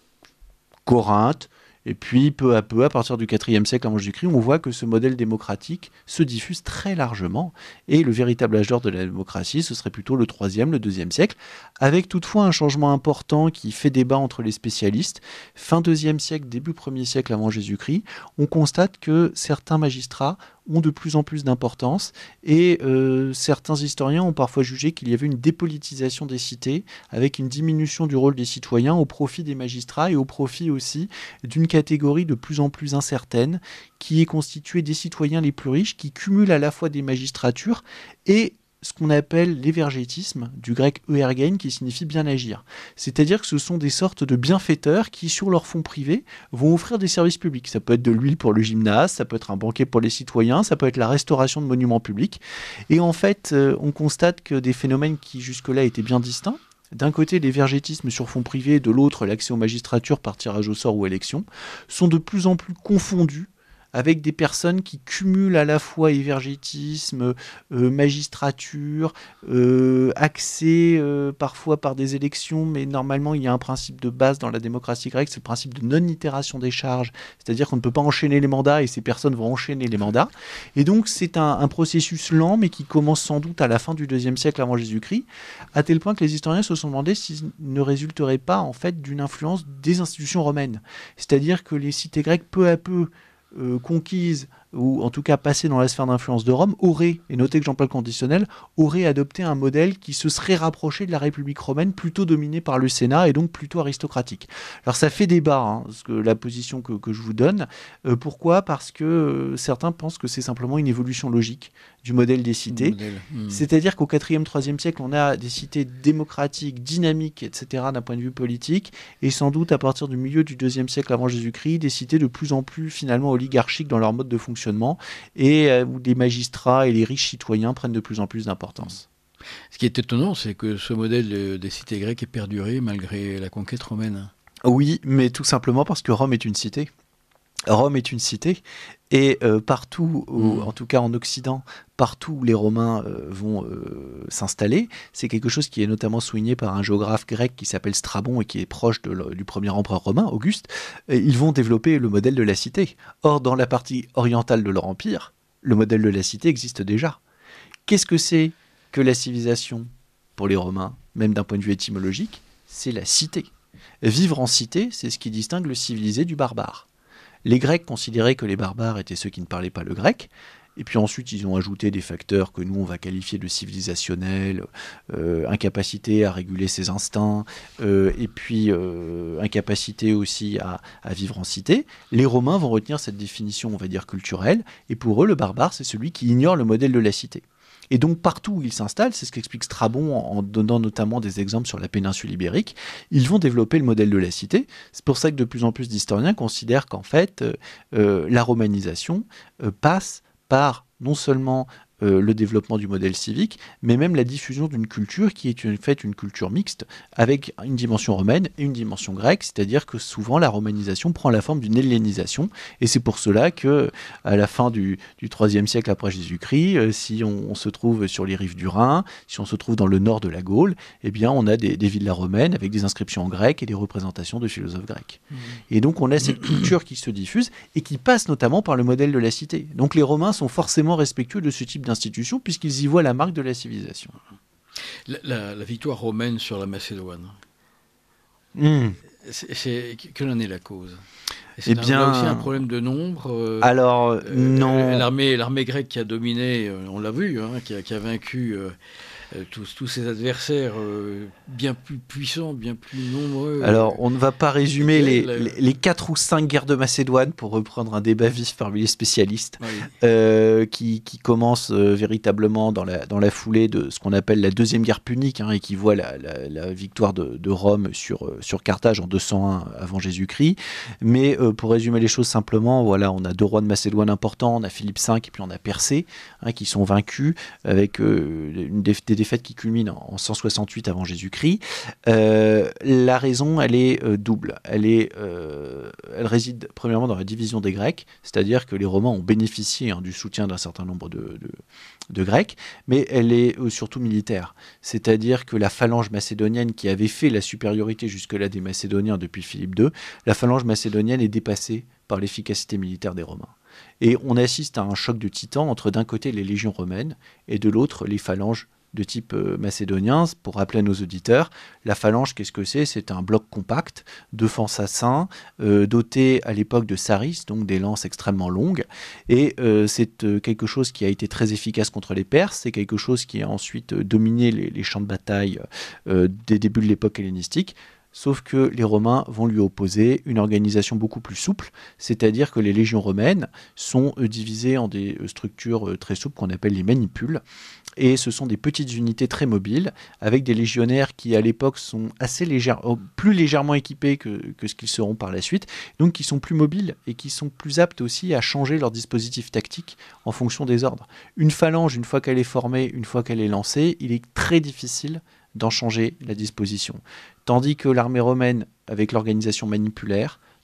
Corinthe, et puis peu à peu, à partir du quatrième siècle avant Jésus-Christ, on voit que ce modèle démocratique se diffuse très largement. Et le véritable âge d'or de la démocratie, ce serait plutôt le troisième, le deuxième siècle, avec toutefois un changement important qui fait débat entre les spécialistes. Fin deuxième siècle, début premier siècle avant Jésus-Christ, on constate que certains magistrats ont de plus en plus d'importance et euh, certains historiens ont parfois jugé qu'il y avait une dépolitisation des cités avec une diminution du rôle des citoyens au profit des magistrats et au profit aussi d'une catégorie de plus en plus incertaine qui est constituée des citoyens les plus riches qui cumulent à la fois des magistratures et ce qu'on appelle l'évergétisme, du grec euergein, qui signifie bien agir. C'est-à-dire que ce sont des sortes de bienfaiteurs qui, sur leurs fonds privés, vont offrir des services publics. Ça peut être de l'huile pour le gymnase, ça peut être un banquet pour les citoyens, ça peut être la restauration de monuments publics. Et en fait, euh, on constate que des phénomènes qui jusque-là étaient bien distincts, d'un côté l'évergétisme sur fonds privés, de l'autre l'accès aux magistratures par tirage au sort ou élection, sont de plus en plus confondus avec des personnes qui cumulent à la fois évergétisme, euh, magistrature, euh, accès euh, parfois par des élections, mais normalement il y a un principe de base dans la démocratie grecque, c'est le principe de non-itération des charges, c'est-à-dire qu'on ne peut pas enchaîner les mandats et ces personnes vont enchaîner les mandats. Et donc c'est un, un processus lent, mais qui commence sans doute à la fin du deuxième siècle avant Jésus-Christ, à tel point que les historiens se sont demandé s'il ne résulterait pas en fait d'une influence des institutions romaines. C'est-à-dire que les cités grecques, peu à peu euh, conquises, ou en tout cas passées dans la sphère d'influence de Rome, auraient, et notez que j'emploie le conditionnel, auraient adopté un modèle qui se serait rapproché de la République romaine, plutôt dominée par le Sénat et donc plutôt aristocratique. Alors ça fait débat, hein, ce que, la position que, que je vous donne. Euh, pourquoi ? Parce que euh, certains pensent que c'est simplement une évolution logique du modèle des cités. Modèle. Mmh. C'est-à-dire qu'au quatrième, troisième siècle, on a des cités démocratiques, dynamiques, et cetera d'un point de vue politique, et sans doute à partir du milieu du deuxième siècle avant Jésus-Christ, des cités de plus en plus finalement oligarchiques dans leur mode de fonctionnement, et euh, où les magistrats et les riches citoyens prennent de plus en plus d'importance. Ce qui est étonnant, c'est que ce modèle des cités grecques est perduré malgré la conquête romaine. Oui, mais tout simplement parce que Rome est une cité. Rome est une cité, et euh, partout, où, mmh. en tout cas en Occident, partout où les Romains euh, vont euh, s'installer, c'est quelque chose qui est notamment souligné par un géographe grec qui s'appelle Strabon et qui est proche de le, du premier empereur romain, Auguste. Et ils vont développer le modèle de la cité. Or, dans la partie orientale de leur empire, le modèle de la cité existe déjà. Qu'est-ce que c'est que la civilisation pour les Romains, même d'un point de vue étymologique ? C'est la cité. Vivre en cité, c'est ce qui distingue le civilisé du barbare. Les Grecs considéraient que les barbares étaient ceux qui ne parlaient pas le grec, et puis ensuite ils ont ajouté des facteurs que nous on va qualifier de civilisationnels, euh, incapacité à réguler ses instincts, euh, et puis euh, incapacité aussi à, à vivre en cité. Les Romains vont retenir cette définition, on va dire, culturelle, et pour eux le barbare c'est celui qui ignore le modèle de la cité. Et donc partout où ils s'installent, c'est ce qu'explique Strabon en donnant notamment des exemples sur la péninsule ibérique, ils vont développer le modèle de la cité. C'est pour ça que de plus en plus d'historiens considèrent qu'en fait, euh, euh, la romanisation euh, passe par non seulement euh, le développement du modèle civique, mais même la diffusion d'une culture qui est en fait une culture mixte, avec une dimension romaine et une dimension grecque, c'est-à-dire que souvent la romanisation prend la forme d'une hellénisation, et c'est pour cela que à la fin du, du troisième siècle après Jésus-Christ, euh, si on, on se trouve sur les rives du Rhin, si on se trouve dans le nord de la Gaule, eh bien on a des, des villas romaines avec des inscriptions en grec et des représentations de philosophes grecs. Mmh. Et donc on a cette culture qui se diffuse et qui passe notamment par le modèle de la cité. Donc les Romains sont forcément respectueux de ce type d'institution puisqu'ils y voient la marque de la civilisation. La, la, la victoire romaine sur la Macédoine, mmh. c'est, c'est, quelle en est la cause ? Eh bien, là aussi un problème de nombre. Euh, alors, euh, non. L'armée, l'armée grecque qui a dominé, euh, on l'a vu, hein, qui, a, qui a vaincu euh, euh, tous, tous ses adversaires euh, bien plus puissants, bien plus nombreux. Alors, on ne va pas résumer les, la... les, les quatre ou cinq guerres de Macédoine pour reprendre un débat vif parmi les spécialistes, oui. euh, qui, qui commence euh, véritablement dans la, dans la foulée de ce qu'on appelle la deuxième guerre punique, hein, et qui voit la, la, la victoire de, de Rome sur, sur Carthage en deux cent un avant Jésus-Christ. Mais euh, pour résumer les choses simplement, voilà, on a deux rois de Macédoine importants, on a Philippe cinq et puis on a Persée, hein, qui sont vaincus avec euh, une des, des défaites qui culminent en cent soixante-huit avant Jésus-Christ. Euh, la raison, elle est euh, double. Elle, est, euh, elle réside premièrement dans la division des Grecs, c'est-à-dire que les Romains ont bénéficié, hein, du soutien d'un certain nombre de, de, de Grecs, mais elle est euh, surtout militaire. C'est-à-dire que la phalange macédonienne qui avait fait la supériorité jusque-là des Macédoniens depuis Philippe deux, la phalange macédonienne est dépassée par l'efficacité militaire des Romains. Et on assiste à un choc de titans entre d'un côté les légions romaines et de l'autre les phalanges de type euh, macédonien. Pour rappeler à nos auditeurs, la phalange, qu'est-ce que c'est ? C'est un bloc compact de fantassins euh, doté à l'époque de saris, donc des lances extrêmement longues. Et euh, c'est euh, quelque chose qui a été très efficace contre les Perses. C'est quelque chose qui a ensuite euh, dominé les, les champs de bataille euh, des débuts de l'époque hellénistique. Sauf que les Romains vont lui opposer une organisation beaucoup plus souple, c'est-à-dire que les légions romaines sont euh, divisées en des structures euh, très souples qu'on appelle les manipules. Et ce sont des petites unités très mobiles, avec des légionnaires qui, à l'époque, sont assez légères, plus légèrement équipés que, que ce qu'ils seront par la suite, donc qui sont plus mobiles et qui sont plus aptes aussi à changer leur dispositif tactique en fonction des ordres. Une phalange, une fois qu'elle est formée, une fois qu'elle est lancée, il est très difficile d'en changer la disposition. Tandis que l'armée romaine, avec l'organisation manipulaire,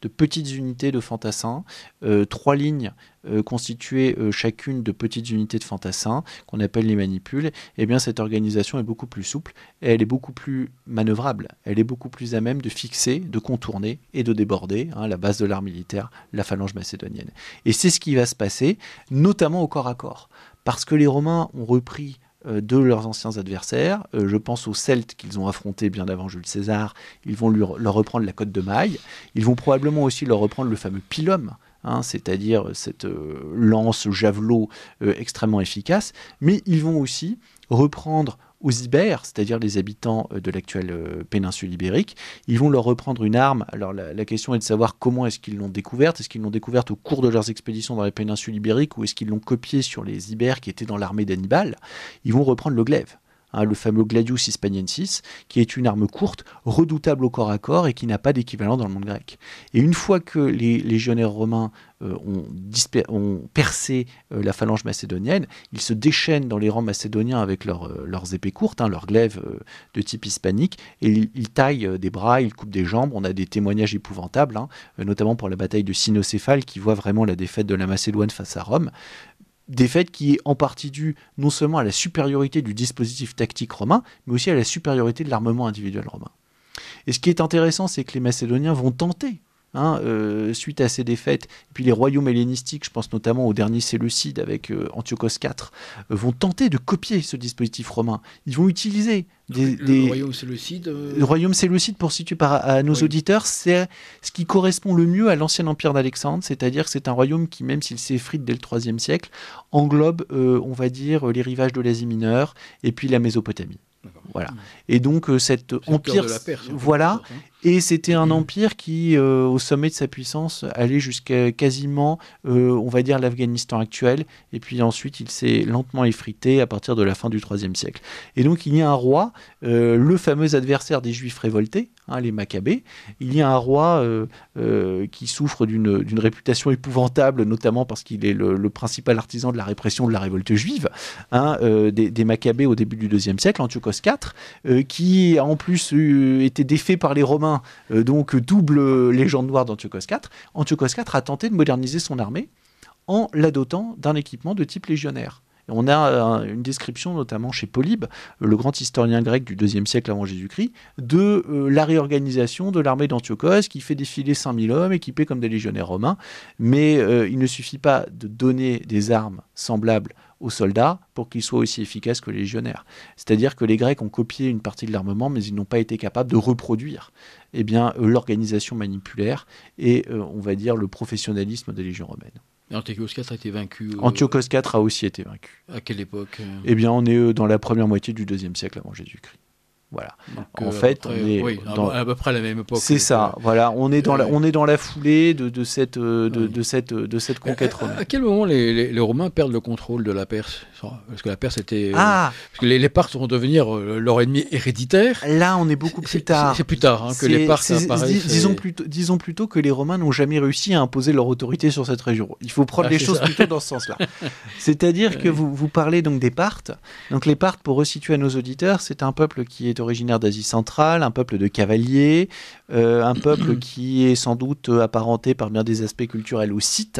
de petites unités de fantassins, euh, trois lignes euh, constituées euh, chacune de petites unités de fantassins, qu'on appelle les manipules, eh bien cette organisation est beaucoup plus souple, et elle est beaucoup plus manœuvrable, elle est beaucoup plus à même de fixer, de contourner et de déborder, hein, la base de l'art militaire, la phalange macédonienne. Et c'est ce qui va se passer, notamment au corps à corps, parce que les Romains ont repris de leurs anciens adversaires. Euh, je pense aux Celtes qu'ils ont affrontés bien avant Jules César. Ils vont lui, leur reprendre la côte de Maille. Ils vont probablement aussi leur reprendre le fameux pilum, hein, c'est-à-dire cette euh, lance javelot euh, extrêmement efficace. Mais ils vont aussi reprendre aux Ibères, c'est-à-dire les habitants de l'actuelle euh, péninsule ibérique, ils vont leur reprendre une arme. Alors la, la question est de savoir comment est-ce qu'ils l'ont découverte. Est-ce qu'ils l'ont découverte au cours de leurs expéditions dans la péninsule ibérique ou est-ce qu'ils l'ont copiée sur les Ibères qui étaient dans l'armée d'Hannibal? Ils vont reprendre le glaive. Hein, le fameux Gladius Hispaniensis, qui est une arme courte, redoutable au corps à corps et qui n'a pas d'équivalent dans le monde grec. Et une fois que les légionnaires romains euh, ont, disper- ont percé euh, la phalange macédonienne, ils se déchaînent dans les rangs macédoniens avec leur, euh, leurs épées courtes, hein, leurs glaives euh, de type hispanique, et ils, ils taillent euh, des bras, ils coupent des jambes. On a des témoignages épouvantables, hein, euh, notamment pour la bataille de Cynocéphale, qui voit vraiment la défaite de la Macédoine face à Rome. Défaite qui est en partie due non seulement à la supériorité du dispositif tactique romain, mais aussi à la supériorité de l'armement individuel romain. Et ce qui est intéressant, c'est que les Macédoniens vont tenter, hein, euh, suite à ces défaites, et puis les royaumes hellénistiques, je pense notamment au dernier Séleucide avec euh, Antiochos quatre, euh, vont tenter de copier ce dispositif romain. Ils vont utiliser des... Le des... royaume séleucide euh... Le royaume séleucide, pour situer par, à nos oui. auditeurs, c'est ce qui correspond le mieux à l'ancien empire d'Alexandre, c'est-à-dire que c'est un royaume qui, même s'il s'effrite dès le troisième siècle, englobe, euh, on va dire, les rivages de l'Asie mineure et puis la Mésopotamie. D'accord. Voilà. Et donc euh, cet c'est empire, de la Perse, voilà, sorte, hein. Et c'était un empire qui, euh, au sommet de sa puissance, allait jusqu'à quasiment, euh, on va dire, l'Afghanistan actuel, et puis ensuite il s'est lentement effrité à partir de la fin du troisième siècle. Et donc il y a un roi, euh, le fameux adversaire des Juifs révoltés, hein, les Maccabées. Il y a un roi euh, euh, qui souffre d'une, d'une réputation épouvantable, notamment parce qu'il est le, le principal artisan de la répression de la révolte juive, hein, euh, des, des Maccabées au début du deuxième siècle, Antiochos quatre, euh, qui a en plus euh, été défait par les Romains, euh, donc double légende noire d'Antiochos quatre. Antiochos quatre a tenté de moderniser son armée en la dotant d'un équipement de type légionnaire. Et on a euh, une description, notamment chez Polybe, le grand historien grec du deuxième siècle avant Jésus-Christ, de euh, la réorganisation de l'armée d'Antiochos qui fait défiler cinq mille hommes équipés comme des légionnaires romains. Mais euh, il ne suffit pas de donner des armes semblables aux soldats pour qu'ils soient aussi efficaces que les légionnaires. C'est-à-dire que les Grecs ont copié une partie de l'armement, mais ils n'ont pas été capables de reproduire eh bien, euh, l'organisation manipulaire et, euh, on va dire, le professionnalisme des légions romaines. Antiochos quatre a été vaincu. Euh, Antiochos quatre a aussi été vaincu. À quelle époque euh... Eh bien, on est euh, dans la première moitié du deuxième siècle avant Jésus-Christ. Voilà. Donc, en euh, fait, près, on est oui, dans, à peu près à la même époque. C'est ça. Euh, voilà, on est dans euh, la, on est dans la foulée de, de cette, de, oui. de cette, de cette conquête romaine. À, à quel moment les, les, les Romains perdent le contrôle de la Perse? Parce que la Perse était. Ah. Euh, parce que les, les Parthes vont devenir euh, leur ennemi héréditaire. Là, on est beaucoup plus c'est, tard. C'est, c'est plus tard hein, que les Parthes apparaissent. Dis, disons plutôt, disons plutôt que les Romains n'ont jamais réussi à imposer leur autorité sur cette région. Il faut prendre ah, les choses ça. plutôt dans ce sens-là. C'est-à-dire que vous, vous parlez donc des Parthes. Donc les Parthes, pour resituer à nos auditeurs, c'est un peuple qui est originaire d'Asie centrale, un peuple de cavaliers, euh, un peuple qui est sans doute apparenté par bien des aspects culturels aux Scythes.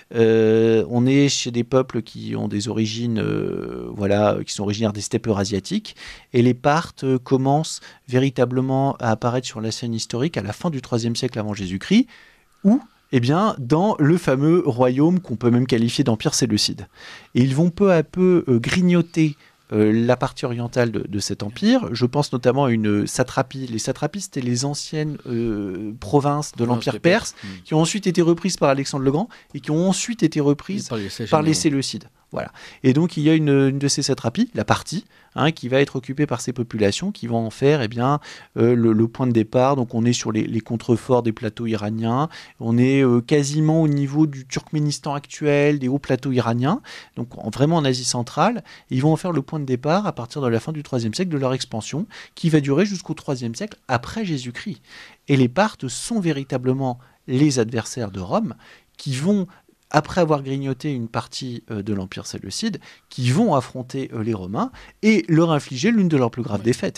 Euh, on est chez des peuples qui ont des origines, euh, voilà, qui sont originaires des steppes eurasiatiques, et les Parthes euh, commencent véritablement à apparaître sur la scène historique à la fin du troisième siècle avant Jésus-Christ, où eh bien, dans le fameux royaume qu'on peut même qualifier d'empire séleucide. Et ils vont peu à peu euh, grignoter Euh, la partie orientale de, de cet empire. Je pense notamment à une satrapie. Les satrapies, c'était les anciennes euh, provinces de l'empire non, perse mmh. qui ont ensuite été reprises par Alexandre le Grand et qui ont ensuite été reprises par les, par les Séleucides. Voilà. Et donc, il y a une, une de ces satrapies, la Parthie, hein, qui va être occupée par ces populations qui vont en faire eh bien, euh, le, le point de départ. Donc, on est sur les, les contreforts des plateaux iraniens. On est euh, quasiment au niveau du Turkménistan actuel, des hauts plateaux iraniens. Donc, en, vraiment en Asie centrale. Ils vont en faire le point de départ à partir de la fin du troisième siècle de leur expansion, qui va durer jusqu'au troisième siècle après Jésus-Christ. Et les Parthes sont véritablement les adversaires de Rome, qui vont, après avoir grignoté une partie euh, de l'Empire séleucide, qui vont affronter euh, les Romains et leur infliger l'une de leurs plus graves ouais. défaites.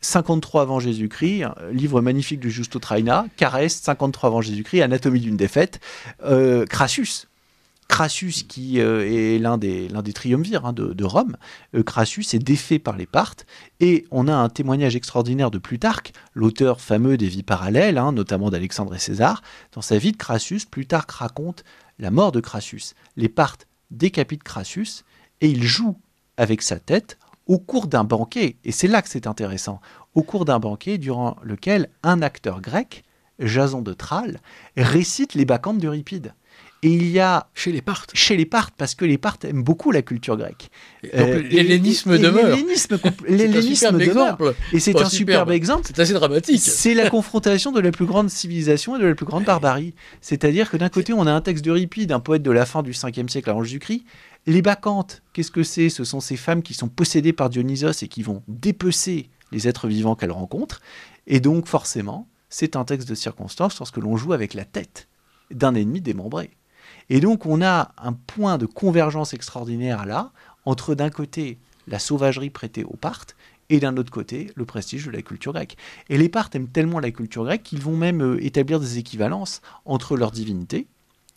cinquante-trois avant Jésus-Christ, livre magnifique de Justo Traina, Careste, cinquante-trois avant Jésus-Christ, Anatomie d'une défaite, euh, Crassus. Crassus, qui euh, est l'un des, l'un des triumvirs hein, de, de Rome, euh, Crassus est défait par les Parthes, et on a un témoignage extraordinaire de Plutarque, l'auteur fameux des vies parallèles, hein, notamment d'Alexandre et César. Dans sa vie de Crassus, Plutarque raconte la mort de Crassus. Les Parthes décapitent Crassus, et il joue avec sa tête au cours d'un banquet, et c'est là que c'est intéressant, au cours d'un banquet durant lequel un acteur grec, Jason de Tralles, récite les bacchantes d'Euripide. Et il y a... Chez les Parthes Chez les Parthes, parce que les Parthes aiment beaucoup la culture grecque. Donc euh, l'hellénisme demeure. L'hellénisme, l'hellénisme demeure. Et c'est un superbe exemple. C'est assez dramatique. C'est la confrontation de la plus grande civilisation et de la plus grande barbarie. C'est-à-dire que d'un côté, on a un texte d'Euripide, un poète de la fin du cinquième siècle avant Jésus-Christ. Les bacchantes, qu'est-ce que c'est ? Ce sont ces femmes qui sont possédées par Dionysos et qui vont dépecer les êtres vivants qu'elles rencontrent. Et donc, forcément, c'est un texte de circonstance lorsque l'on joue avec la tête d'un ennemi démembré. Et donc, on a un point de convergence extraordinaire là, entre d'un côté la sauvagerie prêtée aux Parthes, et d'un autre côté, le prestige de la culture grecque. Et les Parthes aiment tellement la culture grecque qu'ils vont même euh, établir des équivalences entre leur divinité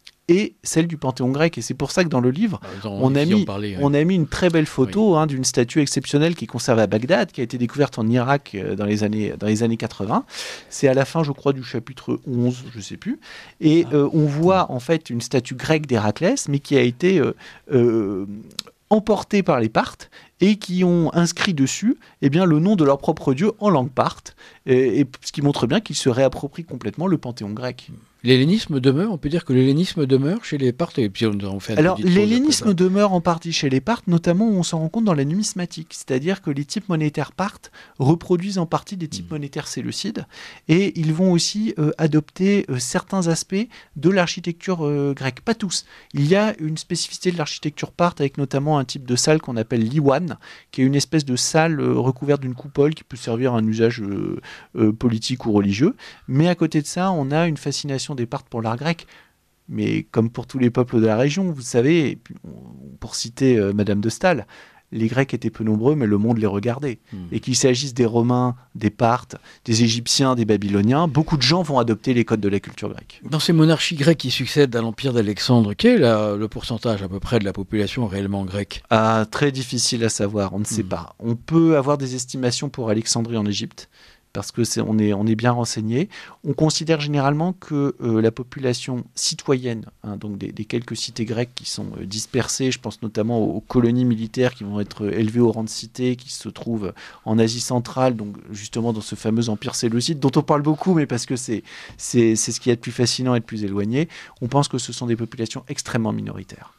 et celle du panthéon grec. Et c'est pour ça que dans le livre, on a, mis, parlé, ouais. on a mis une très belle photo oui. hein, d'une statue exceptionnelle qui est conservée à Bagdad, qui a été découverte en Irak euh, dans, les années, dans les années quatre-vingts. C'est à la fin, je crois, du chapitre onze, je ne sais plus. Et ah. euh, on voit en fait une statue grecque d'Héraclès, mais qui a été euh, euh, emportée par les Parthes et qui ont inscrit dessus eh bien, le nom de leur propre dieu en langue parthe, et, et, ce qui montre bien qu'ils se réapproprient complètement le panthéon grec. L'hellénisme demeure, on peut dire que l'hellénisme demeure chez les Parthes, et puis on, on fait Alors, l'hellénisme demeure en partie chez les Parthes, notamment on s'en rend compte dans la numismatique, c'est-à-dire que les types monétaires parthes reproduisent en partie des types mmh. monétaires séleucides, et ils vont aussi euh, adopter euh, certains aspects de l'architecture euh, grecque, pas tous. Il y a une spécificité de l'architecture parthe, avec notamment un type de salle qu'on appelle l'iwan, qui est une espèce de salle euh, recouverte d'une coupole qui peut servir à un usage euh, euh, politique ou religieux, mais à côté de ça, on a une fascination des Parthes pour l'art grec, mais comme pour tous les peuples de la région, vous savez, pour citer euh, Madame de Staël, les Grecs étaient peu nombreux, mais le monde les regardait. Mmh. Et qu'il s'agisse des Romains, des Parthes, des Égyptiens, des Babyloniens, beaucoup de gens vont adopter les codes de la culture grecque. Dans ces monarchies grecques qui succèdent à l'empire d'Alexandre, quel est la, le pourcentage à peu près de la population réellement grecque ? Ah, très difficile à savoir, on ne sait mmh. pas. On peut avoir des estimations pour Alexandrie en Égypte, parce que c'est, on, est, on est bien renseigné. On considère généralement que euh, la population citoyenne, hein, donc des, des quelques cités grecques qui sont euh, dispersées, je pense notamment aux, aux colonies militaires qui vont être élevées au rang de cité, qui se trouvent en Asie centrale, donc justement dans ce fameux empire séleucide, dont on parle beaucoup, mais parce que c'est, c'est, c'est ce qui est le plus fascinant et le plus éloigné. On pense que ce sont des populations extrêmement minoritaires.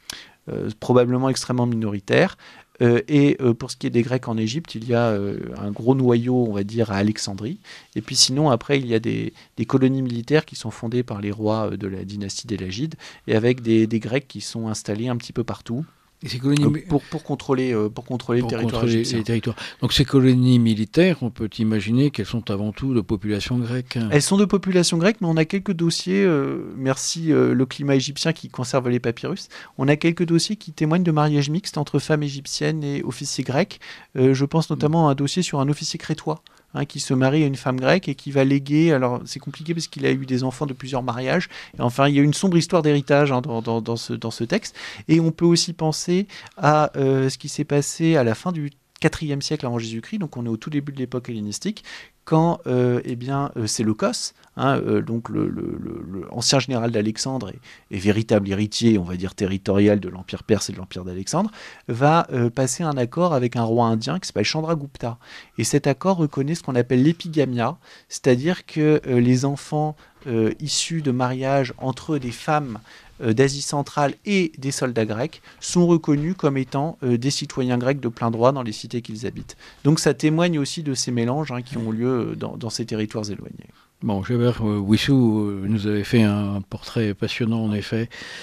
Euh, probablement extrêmement minoritaires. Euh, et euh, pour ce qui est des Grecs en Égypte, il y a euh, un gros noyau, on va dire, à Alexandrie. Et puis sinon, après, il y a des, des colonies militaires qui sont fondées par les rois de la dynastie des Lagides, et avec des, des Grecs qui sont installés un petit peu partout. Et ces colonies... euh, pour, pour contrôler, euh, pour contrôler pour le territoire contrôler égyptien. Les territoires. Donc ces colonies militaires, on peut imaginer qu'elles sont avant tout de population grecque. Elles sont de population grecque, mais on a quelques dossiers, euh, merci euh, le climat égyptien qui conserve les papyrus, on a quelques dossiers qui témoignent de mariages mixtes entre femmes égyptiennes et officiers grecs. Euh, je pense notamment à un dossier sur un officier crétois, Hein, qui se marie à une femme grecque et qui va léguer, alors c'est compliqué parce qu'il a eu des enfants de plusieurs mariages, et enfin il y a une sombre histoire d'héritage hein, dans, dans, dans, ce, dans ce texte, et on peut aussi penser à euh, ce qui s'est passé à la fin du quatrième siècle avant Jésus-Christ, donc on est au tout début de l'époque hellénistique, quand euh, eh bien, euh, Séleucos, hein, euh, donc le, le, le, le ancien général d'Alexandre et, et véritable héritier, on va dire territorial de l'Empire perse et de l'Empire d'Alexandre, va euh, passer un accord avec un roi indien qui s'appelle Chandragupta. Et cet accord reconnaît ce qu'on appelle l'épigamia, c'est-à-dire que euh, les enfants euh, issus de mariages entre des femmes euh, d'Asie centrale et des soldats grecs sont reconnus comme étant euh, des citoyens grecs de plein droit dans les cités qu'ils habitent. Donc ça témoigne aussi de ces mélanges hein, qui ont lieu dans, dans ces territoires éloignés. Bon, Gerbert euh, Wissou euh, nous avait fait un portrait passionnant, en effet,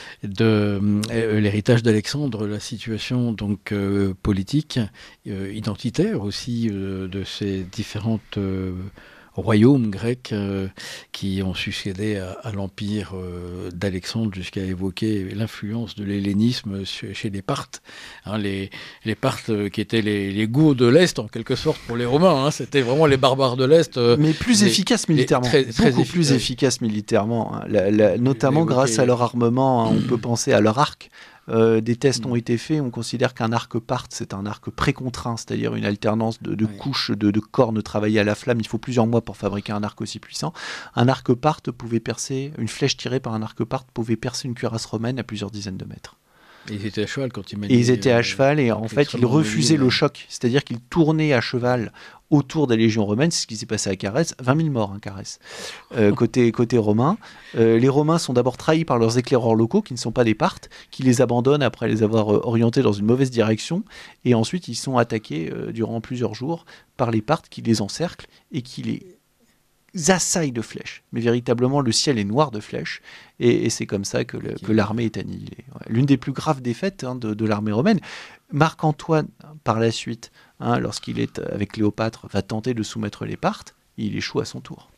de euh, l'héritage d'Alexandre, la situation donc euh, politique, euh, identitaire aussi, euh, de ces différentes euh, royaumes grecs euh, qui ont succédé à, à l'empire euh, d'Alexandre, jusqu'à évoquer l'influence de l'hellénisme chez, chez les Parthes. Hein, les, les Parthes euh, qui étaient les, les goûts de l'Est, en quelque sorte, pour les Romains. Hein, c'était vraiment les barbares de l'Est. Euh, Mais plus les, efficaces militairement. très, très beaucoup effi- plus euh, efficaces militairement. Hein. La, la, notamment évoqué... grâce à leur armement. Hein, on peut penser à leur arc. Euh, des tests Mm. ont été faits, on considère qu'un arc parthe, c'est un arc précontraint, c'est-à-dire une alternance de, de Oui. couches de, de cornes travaillées à la flamme. Il faut plusieurs mois pour fabriquer un arc aussi puissant. Un arc parthe pouvait percer, une flèche tirée par un arc parthe pouvait percer une cuirasse romaine à plusieurs dizaines de mètres. Et ils étaient à cheval quand ils maniaient. Et ils étaient à euh, cheval et donc en fait ils extrêmement refusaient mobiles, le hein. choc, c'est-à-dire qu'ils tournaient à cheval autour des légions romaines. C'est ce qui s'est passé à Carès, vingt mille morts, hein, Carès, euh, côté, côté romain. Euh, les Romains sont d'abord trahis par leurs éclaireurs locaux, qui ne sont pas des Parthes, qui les abandonnent après les avoir euh, orientés dans une mauvaise direction, et ensuite ils sont attaqués euh, durant plusieurs jours par les Parthes qui les encerclent et qui les assaillent de flèches. Mais véritablement, le ciel est noir de flèches, et, et c'est comme ça que, le, que l'armée est annihilée. Ouais. L'une des plus graves défaites hein, de, de l'armée romaine. Marc-Antoine, par la suite, hein, lorsqu'il est avec Cléopâtre, va tenter de soumettre les Parthes, il échoue à son tour.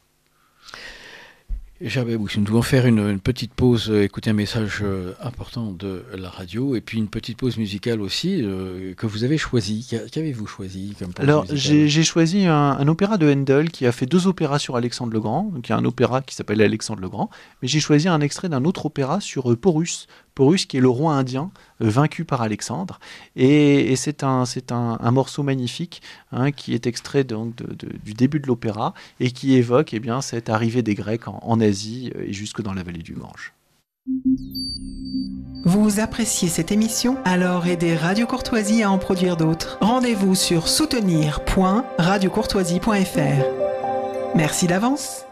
Gervais Bouch, nous devons faire une, une petite pause, euh, écouter un message euh, important de la radio, et puis une petite pause musicale aussi, euh, que vous avez choisi. Qu'a- Qu'avez-vous choisi comme pause Alors, musicale ? j'ai, j'ai choisi un, un opéra de Handel qui a fait deux opéras sur Alexandre le Grand. Donc, il y a un opéra qui s'appelle Alexandre le Grand. Mais j'ai choisi un extrait d'un autre opéra sur euh, Porus. Porus, qui est le roi indien euh, vaincu par Alexandre. Et, et c'est, un, c'est un, un morceau magnifique hein, qui est extrait donc, de, de, du début de l'opéra et qui évoque eh bien, cette arrivée des Grecs en, en Asie euh, et jusque dans la vallée du Gange. Vous appréciez cette émission? Alors aidez Radio Courtoisie à en produire d'autres. Rendez-vous sur soutenir point radio courtoisie point f r. Merci d'avance.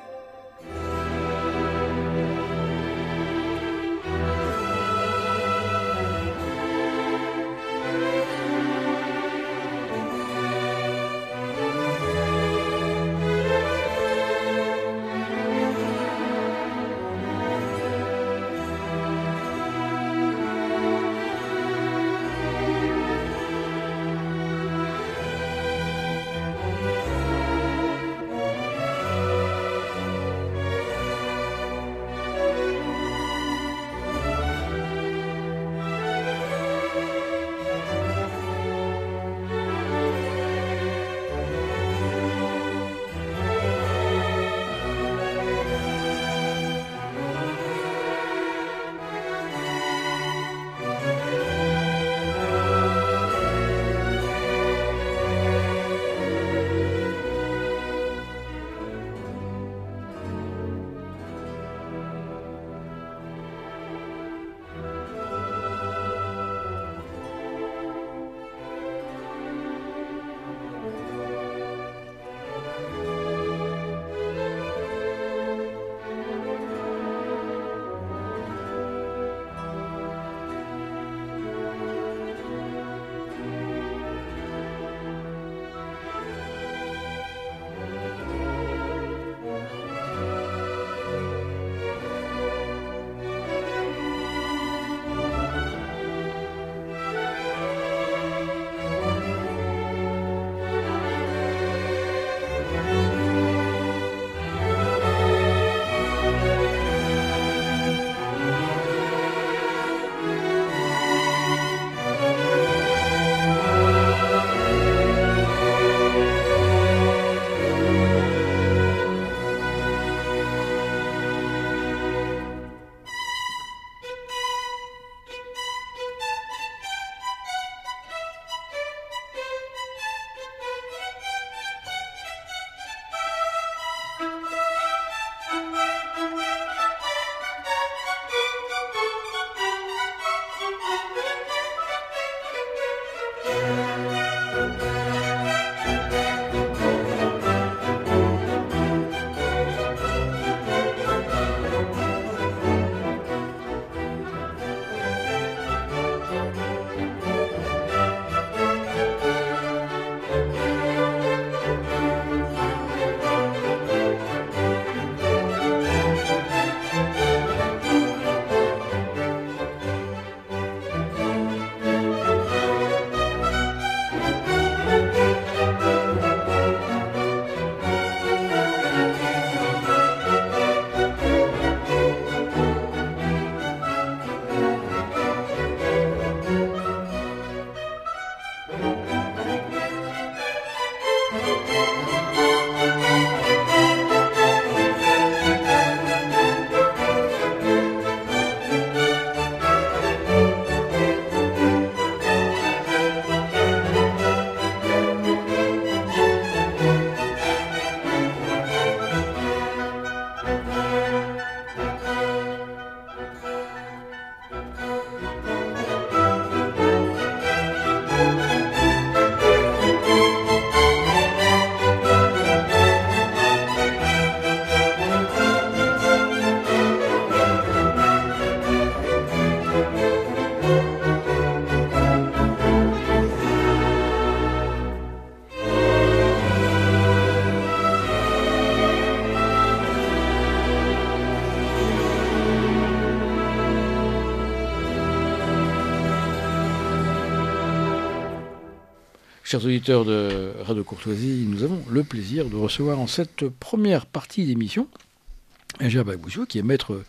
Chers auditeurs de Radio Courtoisie, nous avons le plaisir de recevoir en cette première partie d'émission Gerbert Boussou, qui est maître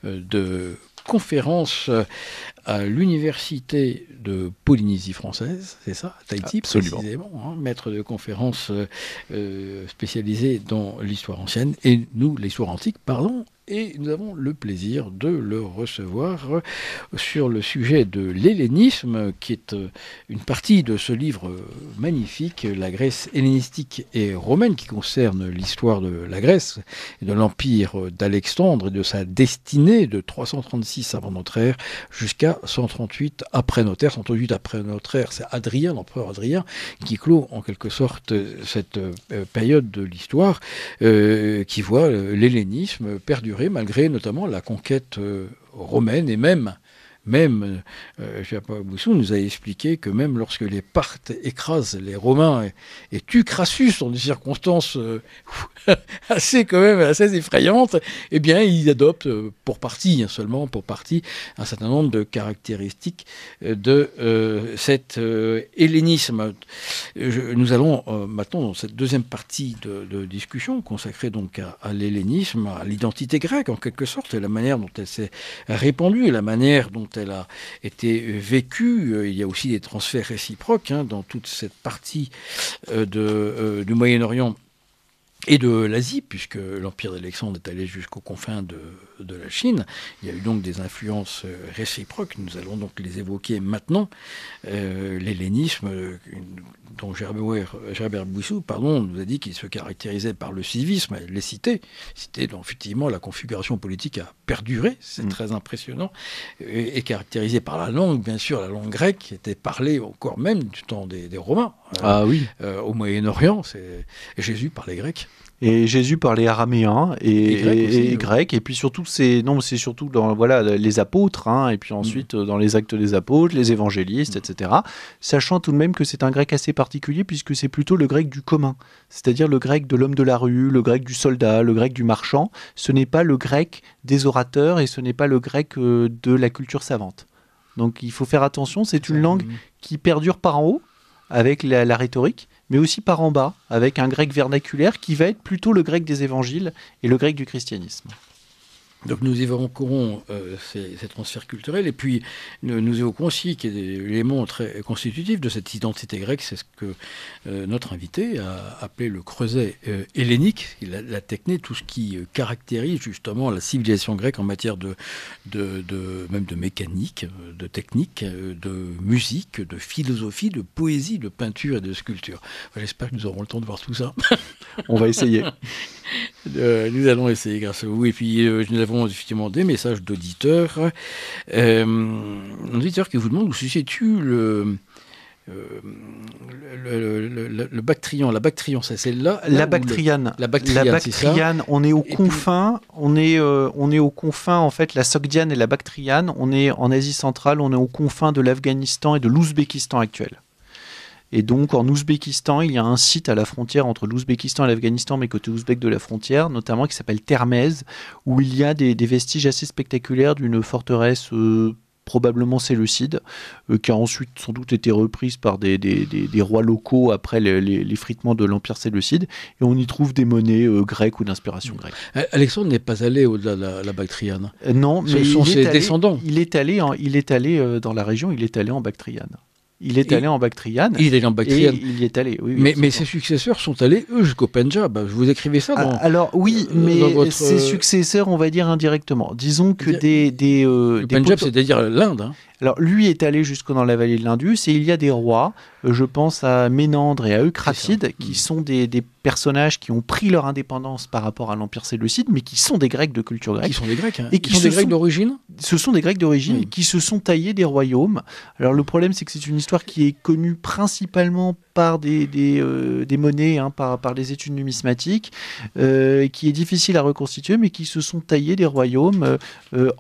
de conférence à l'université de Polynésie française, c'est ça, à Tahiti précisément, hein, maître de conférence euh, spécialisé dans l'histoire ancienne, et nous, l'histoire antique, pardon, et nous avons le plaisir de le recevoir sur le sujet de l'hellénisme, qui est une partie de ce livre magnifique, La Grèce hellénistique et romaine, qui concerne l'histoire de la Grèce et de l'empire d'Alexandre et de sa destinée de trois cent trente-six avant notre ère jusqu'à cent trente-huit après notre ère. cent trente-huit après notre ère, c'est Adrien, l'empereur Adrien, qui clôt en quelque sorte cette période de l'histoire euh, qui voit l'hellénisme perdurer malgré notamment la conquête euh, romaine, et même, même euh, Gerbert Boussou nous a expliqué que même lorsque les Parthes écrasent les Romains et, et tuent Crassus dans des circonstances euh, assez quand même assez effrayantes, eh bien ils adoptent euh, pour partie, hein, seulement pour partie, un certain nombre de caractéristiques euh, de euh, cet euh, hellénisme. Je, nous allons euh, maintenant dans cette deuxième partie de, de discussion consacrée donc à, à l'hellénisme, à l'identité grecque en quelque sorte, et la manière dont elle s'est répandue, et la manière dont elle a été vécue. Il y a aussi des transferts réciproques hein, dans toute cette partie euh, de, euh, du Moyen-Orient et de l'Asie, puisque l'empire d'Alexandre est allé jusqu'aux confins de, de la Chine. Il y a eu donc des influences réciproques. Nous allons donc les évoquer maintenant. Euh, l'hellénisme, dont Gerbert, Gerbert Boussou pardon, nous a dit qu'il se caractérisait par le civisme, les cités, cités dont effectivement la configuration politique a perduré, c'est mmh. très impressionnant, et, et caractérisé par la langue, bien sûr, la langue grecque, qui était parlée encore même du temps des, des Romains. Ah euh, oui. Euh, au Moyen-Orient, c'est... Jésus parlait grec. Et Jésus parlait araméen et, et, grec, et, aussi, et grec, et puis surtout c'est non c'est surtout dans voilà les apôtres, hein, et puis ensuite mmh. dans les actes des apôtres, les évangélistes, mmh. et cetera. Sachant tout de même que c'est un grec assez particulier puisque c'est plutôt le grec du commun, c'est-à-dire le grec de l'homme de la rue, le grec du soldat, le grec du marchand. Ce n'est pas le grec des orateurs et ce n'est pas le grec euh, de la culture savante. Donc il faut faire attention, c'est une langue qui perdure par en haut avec la, la rhétorique, mais aussi par en bas, avec un grec vernaculaire qui va être plutôt le grec des évangiles et le grec du christianisme. Donc nous évoquerons euh, ces, ces transferts culturels, et puis nous, nous évoquons aussi qu'il y a des éléments très constitutifs de cette identité grecque. C'est ce que euh, notre invité a appelé le creuset euh, hellénique, la, la techné, tout ce qui euh, caractérise justement la civilisation grecque en matière de, de, de même de mécanique, de technique, de musique, de philosophie, de poésie, de peinture et de sculpture. Enfin, j'espère que nous aurons le temps de voir tout ça. On va essayer. Euh, nous allons essayer grâce à vous. Et puis euh, nous avons effectivement des messages d'auditeurs. Euh, un auditeur qui vous demande où se situe le, euh, le, le, le, le Bactrian. La Bactrian, c'est celle-là. La Bactriane. La Bactriane, la Bactriane, on est aux et confins. Puis... On est, euh, on est aux confins, en fait, la Sogdiane et la Bactriane. On est en Asie centrale, on est aux confins de l'Afghanistan et de l'Ouzbékistan actuel. Et donc, en Ouzbékistan, il y a un site à la frontière entre l'Ouzbékistan et l'Afghanistan, mais côté ouzbek de la frontière, notamment qui s'appelle Termez, où il y a des, des vestiges assez spectaculaires d'une forteresse euh, probablement séleucide, euh, qui a ensuite sans doute été reprise par des, des, des, des rois locaux après les, les, l'effritement de l'Empire séleucide. Et on y trouve des monnaies euh, grecques ou d'inspiration grecque. Alexandre n'est pas allé au-delà de la, la Bactriane. Euh, non, Ce mais sont il ses est allé, descendants. Il est allé, en, il est allé euh, dans la région, il est allé en Bactriane. Il est Et- allé en Bactriane. Il est allé en Et Bactriane. il y est allé, oui. oui, Mais, mais absolument. ses successeurs sont allés, eux, jusqu'au Pendjab. Vous écrivez ça dans... Ah, alors oui, euh, mais dans votre- ses successeurs, on va dire indirectement. Disons que Di- des... des, euh, Le des Pendjab, poten- c'est-à-dire l'Inde. Hein. Alors lui est allé jusque dans la vallée de l'Indus et il y a des rois, euh, je pense à Ménandre et à Eucraside, qui Mm. sont des, des personnages qui ont pris leur indépendance par rapport à l'Empire séleucide, mais qui sont des Grecs de culture Qui grecque. sont des Grecs. Hein. Et Ils qui sont des se Grecs sont- d'origine. Ce sont des Grecs d'origine Mm. qui se sont taillés des royaumes. Alors le problème, c'est que c'est une histoire qui est connue principalement par des, des, euh, des monnaies, hein, par, par les études numismatiques, euh, qui est difficile à reconstituer, mais qui se sont taillés des royaumes euh, euh,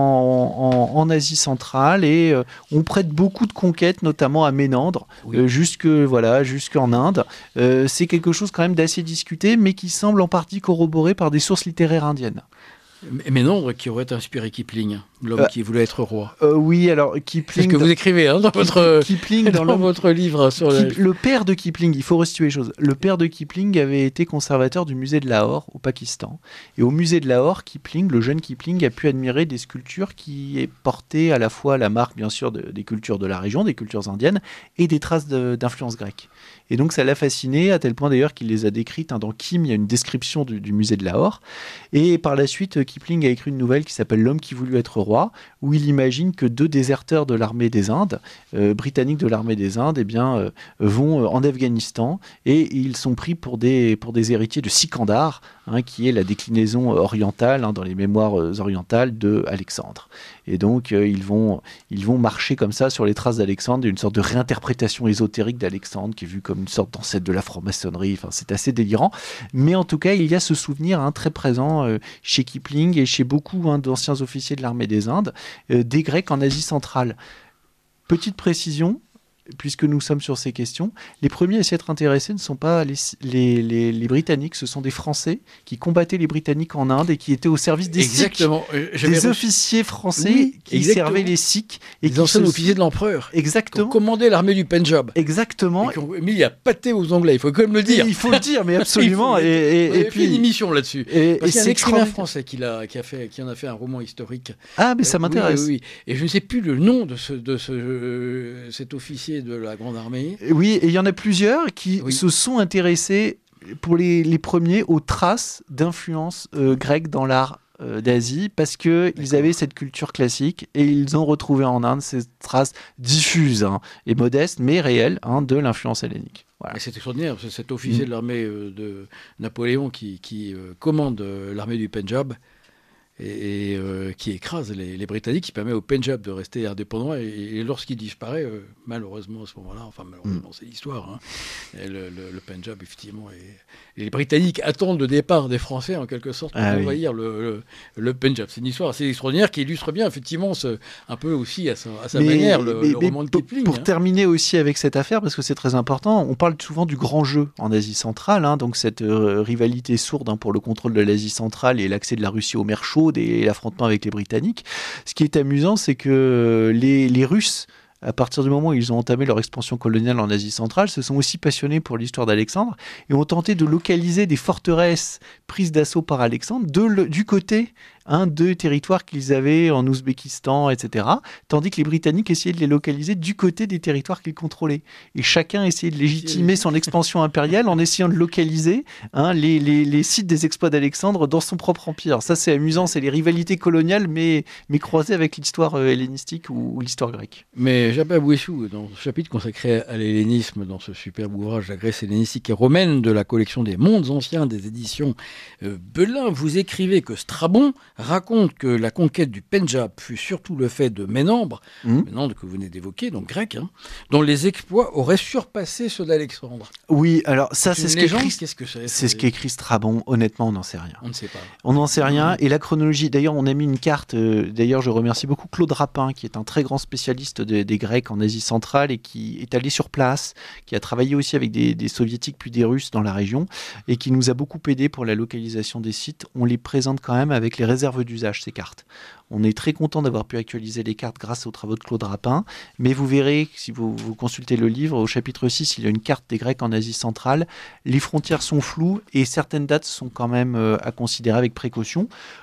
en, en, en Asie centrale et euh, on prête beaucoup de conquêtes, notamment à Ménandre, Oui. euh, jusque, voilà, jusqu'en Inde. Euh, c'est quelque chose quand même d'assez discuté, mais qui semble en partie corroboré par des sources littéraires indiennes. Mais Ménandre qui aurait inspiré Kipling, l'homme Euh, qui voulait être roi. Euh, oui, alors C'est Kipling... ce que vous écrivez hein, dans votre, Kipling dans dans l'homme votre livre sur le... Kip- le père de Kipling, il faut restituer les choses. Le père de Kipling avait été conservateur du musée de Lahore au Pakistan. Et au musée de Lahore, Kipling, le jeune Kipling, a pu admirer des sculptures qui portaient à la fois la marque, bien sûr, de- des cultures de la région, des cultures indiennes, et des traces de- d'influence grecque. Et donc ça l'a fasciné, à tel point d'ailleurs qu'il les a décrites. Hein, dans Kim, il y a une description du, du musée de Lahore. Et par la suite, Kipling a écrit une nouvelle qui s'appelle L'homme qui voulut être roi, où il imagine que deux déserteurs de l'armée des Indes, euh, britanniques de l'armée des Indes, eh bien, euh, vont euh, en Afghanistan et ils sont pris pour des, pour des héritiers de Sikandar, hein, qui est la déclinaison euh, orientale, hein, dans les mémoires euh, orientales de Alexandre. Et donc, euh, ils, vont, ils vont marcher comme ça sur les traces d'Alexandre, une sorte de réinterprétation ésotérique d'Alexandre, qui est vue comme une sorte d'ancêtre de la franc-maçonnerie. Enfin, c'est assez délirant. Mais en tout cas, il y a ce souvenir hein, très présent euh, chez Kipling et chez beaucoup hein, d'anciens officiers de l'armée des Indes, euh, des Grecs en Asie centrale. Petite précision, puisque nous sommes sur ces questions, les premiers à s'y être intéressés ne sont pas les, les, les, les Britanniques, ce sont des Français qui combattaient les Britanniques en Inde et qui étaient au service des Exactement. Euh, Sikhs, j'avais des reçu officiers français Oui, qui exactement. servaient les Sikhs. Et des qui anciens se- officiers de l'empereur qui ont Exactement. commandé l'armée du Pendjab. Exactement. Et qui ont mis à pâté aux Anglais, il faut quand même le dire. Il faut le dire, mais absolument. Il faut- et, et, On et avait fait une puis, émission là-dessus. et, Parce et qu'il y a un c'est écrivain extraordinaire. français qui, l'a, qui, a fait, qui en a fait un roman historique. Ah, mais ça Euh, m'intéresse. Oui, oui, oui. Et je ne sais plus le nom de, ce, de ce, euh, cet officier de la Grande Armée. Oui, et il y en a plusieurs qui Oui. se sont intéressés, pour les, les premiers, aux traces d'influence euh, grecque dans l'art euh, d'Asie, parce qu'ils D'accord. avaient cette culture classique et ils ont retrouvé en Inde ces traces diffuses hein, et modestes, mais réelles, hein, de l'influence hellénique. Voilà. Et c'est extraordinaire, c'est cet officier Mm. de l'armée euh, de Napoléon qui, qui euh, commande euh, l'armée du Pendjab et, et, euh, qui écrase les, les Britanniques, qui permet au Pendjab de rester indépendant. Et, et lorsqu'il disparaît, euh, malheureusement à ce moment-là, enfin malheureusement c'est l'histoire, hein, et le, le, le Pendjab effectivement, et, et les Britanniques attendent le départ des Français en quelque sorte pour Ah oui. envahir le, le, le Pendjab. C'est une histoire assez extraordinaire qui illustre bien effectivement ce, un peu aussi à sa, à sa Mais- manière le, mais- le mais roman de pour, Kipling. pour hein. terminer aussi avec cette affaire, parce que c'est très important, on parle souvent du grand jeu en Asie centrale, hein, donc cette euh, rivalité sourde hein, pour le contrôle de l'Asie centrale et l'accès de la Russie aux mers chaudes et l'affrontement avec les Britanniques. Ce qui est amusant, c'est que euh, les, les Russes, à partir du moment où ils ont entamé leur expansion coloniale en Asie centrale, se sont aussi passionnés pour l'histoire d'Alexandre et ont tenté de localiser des forteresses prises d'assaut par Alexandre de le- du côté hein, de territoires qu'ils avaient en Ouzbékistan, et cetera. Tandis que les Britanniques essayaient de les localiser du côté des territoires qu'ils contrôlaient. Et chacun essayait de légitimer son expansion impériale en essayant de localiser hein, les, les, les sites des exploits d'Alexandre dans son propre empire. Ça, c'est amusant, c'est les rivalités coloniales, mais, mais croisées avec l'histoire euh, hellénistique ou, ou l'histoire grecque. Mais Jabba Bouessou, dans ce chapitre consacré à l'hellénisme, dans ce superbe ouvrage La Grèce hellénistique et romaine de la collection des mondes anciens des éditions euh, Belin, vous écrivez que Strabon raconte que la conquête du Pendjab fut surtout le fait de Ménandre, Mmh. Ménandre que vous venez d'évoquer, donc grec, hein, dont les exploits auraient surpassé ceux d'Alexandre. Oui, alors ça, C'est c'est une ce légende, qu'écrit qu'est-ce que c'est c'est ce qu'écrit Strabon. Honnêtement, on n'en sait rien. On ne sait pas. On n'en sait rien. Et la chronologie, d'ailleurs, on a mis une carte. euh, d'ailleurs, je remercie beaucoup Claude Rapin, qui est un très grand spécialiste de- des Grecs en Asie centrale et qui est allé sur place, qui a travaillé aussi avec des, des Soviétiques puis des Russes dans la région et qui nous a beaucoup aidé pour la localisation des sites. On les présente quand même avec les réserves d'usage, ces cartes. On est très content d'avoir pu actualiser les cartes grâce aux travaux de Claude Rapin, mais vous verrez, si vous, vous consultez le livre, au chapitre six, il y a une carte des Grecs en Asie centrale. Les frontières sont floues et certaines dates sont quand même euh, à considérer avec précaution.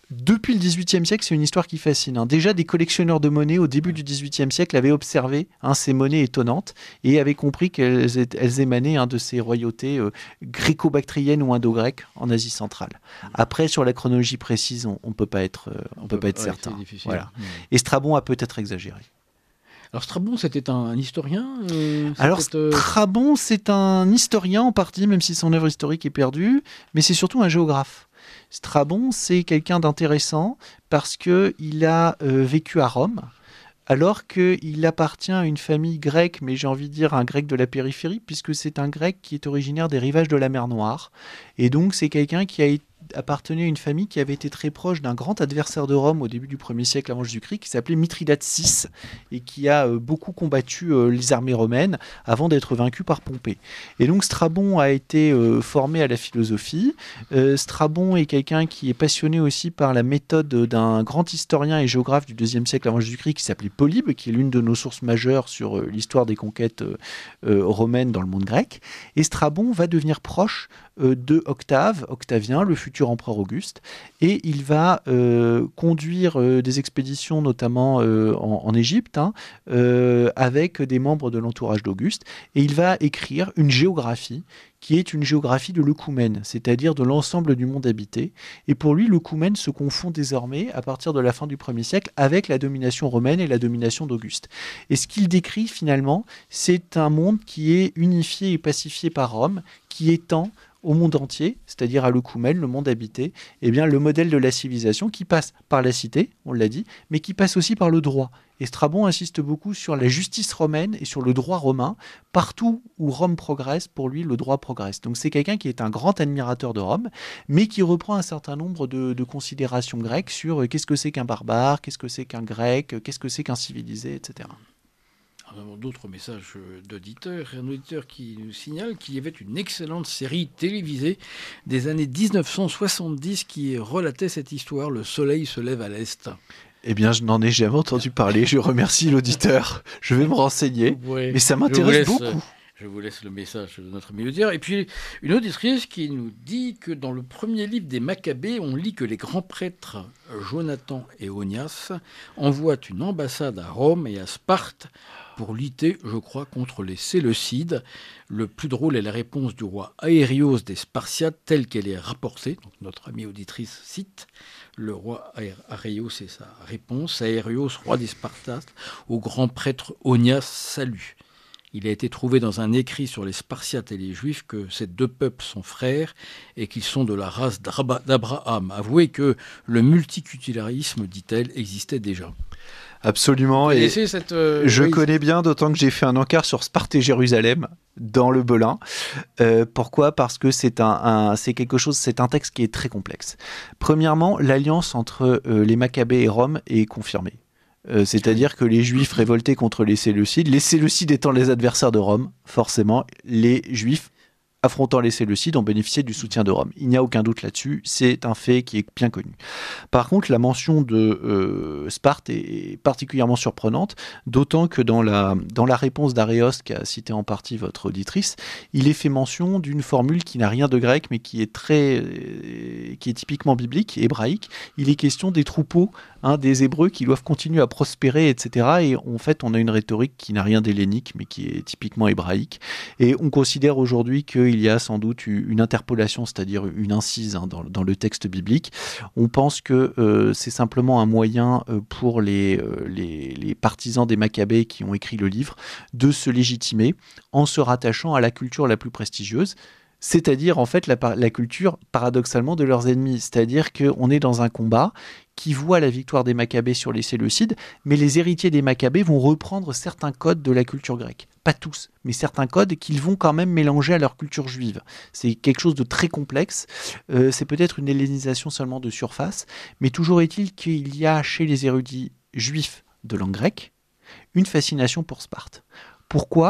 Depuis le dix-huitième siècle, c'est une histoire qui fascine. Hein. Déjà, des collectionneurs de monnaie au début du dix-huitième siècle avaient observé hein, ces monnaies étonnantes et avaient compris qu'elles elles émanaient hein, de ces royautés euh, gréco-bactriennes ou indo-grecques en Asie centrale. Après, sur la chronologie précise, on ne peut pas être, euh, on on peut peut, pas être ouais, certain. c'est difficile. Voilà. Mmh. Et Strabon a peut-être exagéré. Alors Strabon, c'était un, un historien euh, Alors c'était, euh, Strabon, c'est un historien en partie, même si son œuvre historique est perdue, mais c'est surtout un géographe. Strabon, c'est quelqu'un d'intéressant parce qu'il a euh, vécu à Rome, alors qu'il appartient à une famille grecque, mais j'ai envie de dire un grec de la périphérie, puisque c'est un grec qui est originaire des rivages de la mer Noire. Et donc c'est quelqu'un qui a été appartenait à une famille qui avait été très proche d'un grand adversaire de Rome au début du premier siècle avant Jésus-Christ qui s'appelait Mithridate six et qui a euh, beaucoup combattu euh, les armées romaines avant d'être vaincu par Pompée. Et donc Strabon a été euh, formé à la philosophie. Euh, Strabon est quelqu'un qui est passionné aussi par la méthode d'un grand historien et géographe du deuxième siècle avant Jésus-Christ qui s'appelait Polybe, qui est l'une de nos sources majeures sur euh, l'histoire des conquêtes euh, euh, romaines dans le monde grec. Et Strabon va devenir proche euh, de Octave, Octavien, le futur empereur Auguste, et il va euh, conduire euh, des expéditions notamment euh, en, en Égypte hein, euh, avec des membres de l'entourage d'Auguste, et il va écrire une géographie qui est une géographie de l'œcumène, c'est-à-dire de l'ensemble du monde habité. Et pour lui, l'œcumène se confond désormais, à partir de la fin du premier siècle, avec la domination romaine et la domination d'Auguste. Et ce qu'il décrit finalement, c'est un monde qui est unifié et pacifié par Rome, qui étend au monde entier, c'est-à-dire à l'œcumène, le monde habité, eh bien, le modèle de la civilisation qui passe par la cité, on l'a dit, mais qui passe aussi par le droit. Et Strabon insiste beaucoup sur la justice romaine et sur le droit romain. Partout où Rome progresse, pour lui, le droit progresse. Donc c'est quelqu'un qui est un grand admirateur de Rome, mais qui reprend un certain nombre de, de considérations grecques sur euh, qu'est-ce que c'est qu'un barbare, qu'est-ce que c'est qu'un grec, qu'est-ce que c'est qu'un civilisé, et cetera. Nous avons d'autres messages d'auditeurs. Un auditeur qui nous signale qu'il y avait une excellente série télévisée des années dix-neuf cent soixante-dix qui relatait cette histoire, Le soleil se lève à l'est. Eh bien, je n'en ai jamais entendu parler. Je remercie l'auditeur. Je vais me renseigner. Ouais, mais ça m'intéresse je vous beaucoup. laisse, je vous laisse le message de notre ami auditeur. Et puis, une auditrice qui nous dit que dans le premier livre des Maccabées, on lit que les grands prêtres Jonathan et Onias envoient une ambassade à Rome et à Sparte pour lutter, je crois, contre les Séleucides. Le plus drôle est la réponse du roi Aérios des Spartiates, telle qu'elle est rapportée. Donc notre amie auditrice cite le roi Aérios et sa réponse. Aérios, roi des Spartiates, au grand prêtre Onias, salue. Il a été trouvé dans un écrit sur les Spartiates et les Juifs que ces deux peuples sont frères et qu'ils sont de la race d'Abraham. Avouez que le multiculturalisme, dit-elle, existait déjà. Absolument. Et cette, euh, je oui, connais bien, d'autant que j'ai fait un encart sur Sparte et Jérusalem dans le Belin. Euh, pourquoi ? Parce que c'est un, un, c'est quelque chose, c'est un texte qui est très complexe. Premièrement, l'alliance entre euh, les Maccabées et Rome est confirmée. Euh, c'est-à-dire que les Juifs révoltés contre les Séleucides, les Séleucides étant les adversaires de Rome, forcément, les Juifs affrontant les Séleucides ont bénéficié du soutien de Rome. Il n'y a aucun doute là-dessus, c'est un fait qui est bien connu. Par contre, la mention de euh, Sparte est particulièrement surprenante, d'autant que dans la, dans la réponse d'Aréos, qu'a cité en partie votre auditrice, il est fait mention d'une formule qui n'a rien de grec, mais qui est, très, euh, qui est typiquement biblique, hébraïque. Il est question des troupeaux, hein, des Hébreux qui doivent continuer à prospérer, et cetera. Et en fait, on a une rhétorique qui n'a rien d'hellénique, mais qui est typiquement hébraïque. Et on considère aujourd'hui qu'il y a sans doute une interpolation, c'est-à-dire une incise hein, dans, dans le texte biblique. On pense que euh, c'est simplement un moyen euh, pour les, euh, les, les partisans des Maccabées qui ont écrit le livre de se légitimer en se rattachant à la culture la plus prestigieuse, c'est-à-dire en fait la, la culture paradoxalement de leurs ennemis. C'est-à-dire qu'on est dans un combat qui voit la victoire des Maccabées sur les Séleucides, mais les héritiers des Maccabées vont reprendre certains codes de la culture grecque. Pas tous, mais certains codes qu'ils vont quand même mélanger à leur culture juive. C'est quelque chose de très complexe. Euh, c'est peut-être une hellénisation seulement de surface, mais toujours est-il qu'il y a chez les érudits juifs de langue grecque une fascination pour Sparte. Pourquoi ?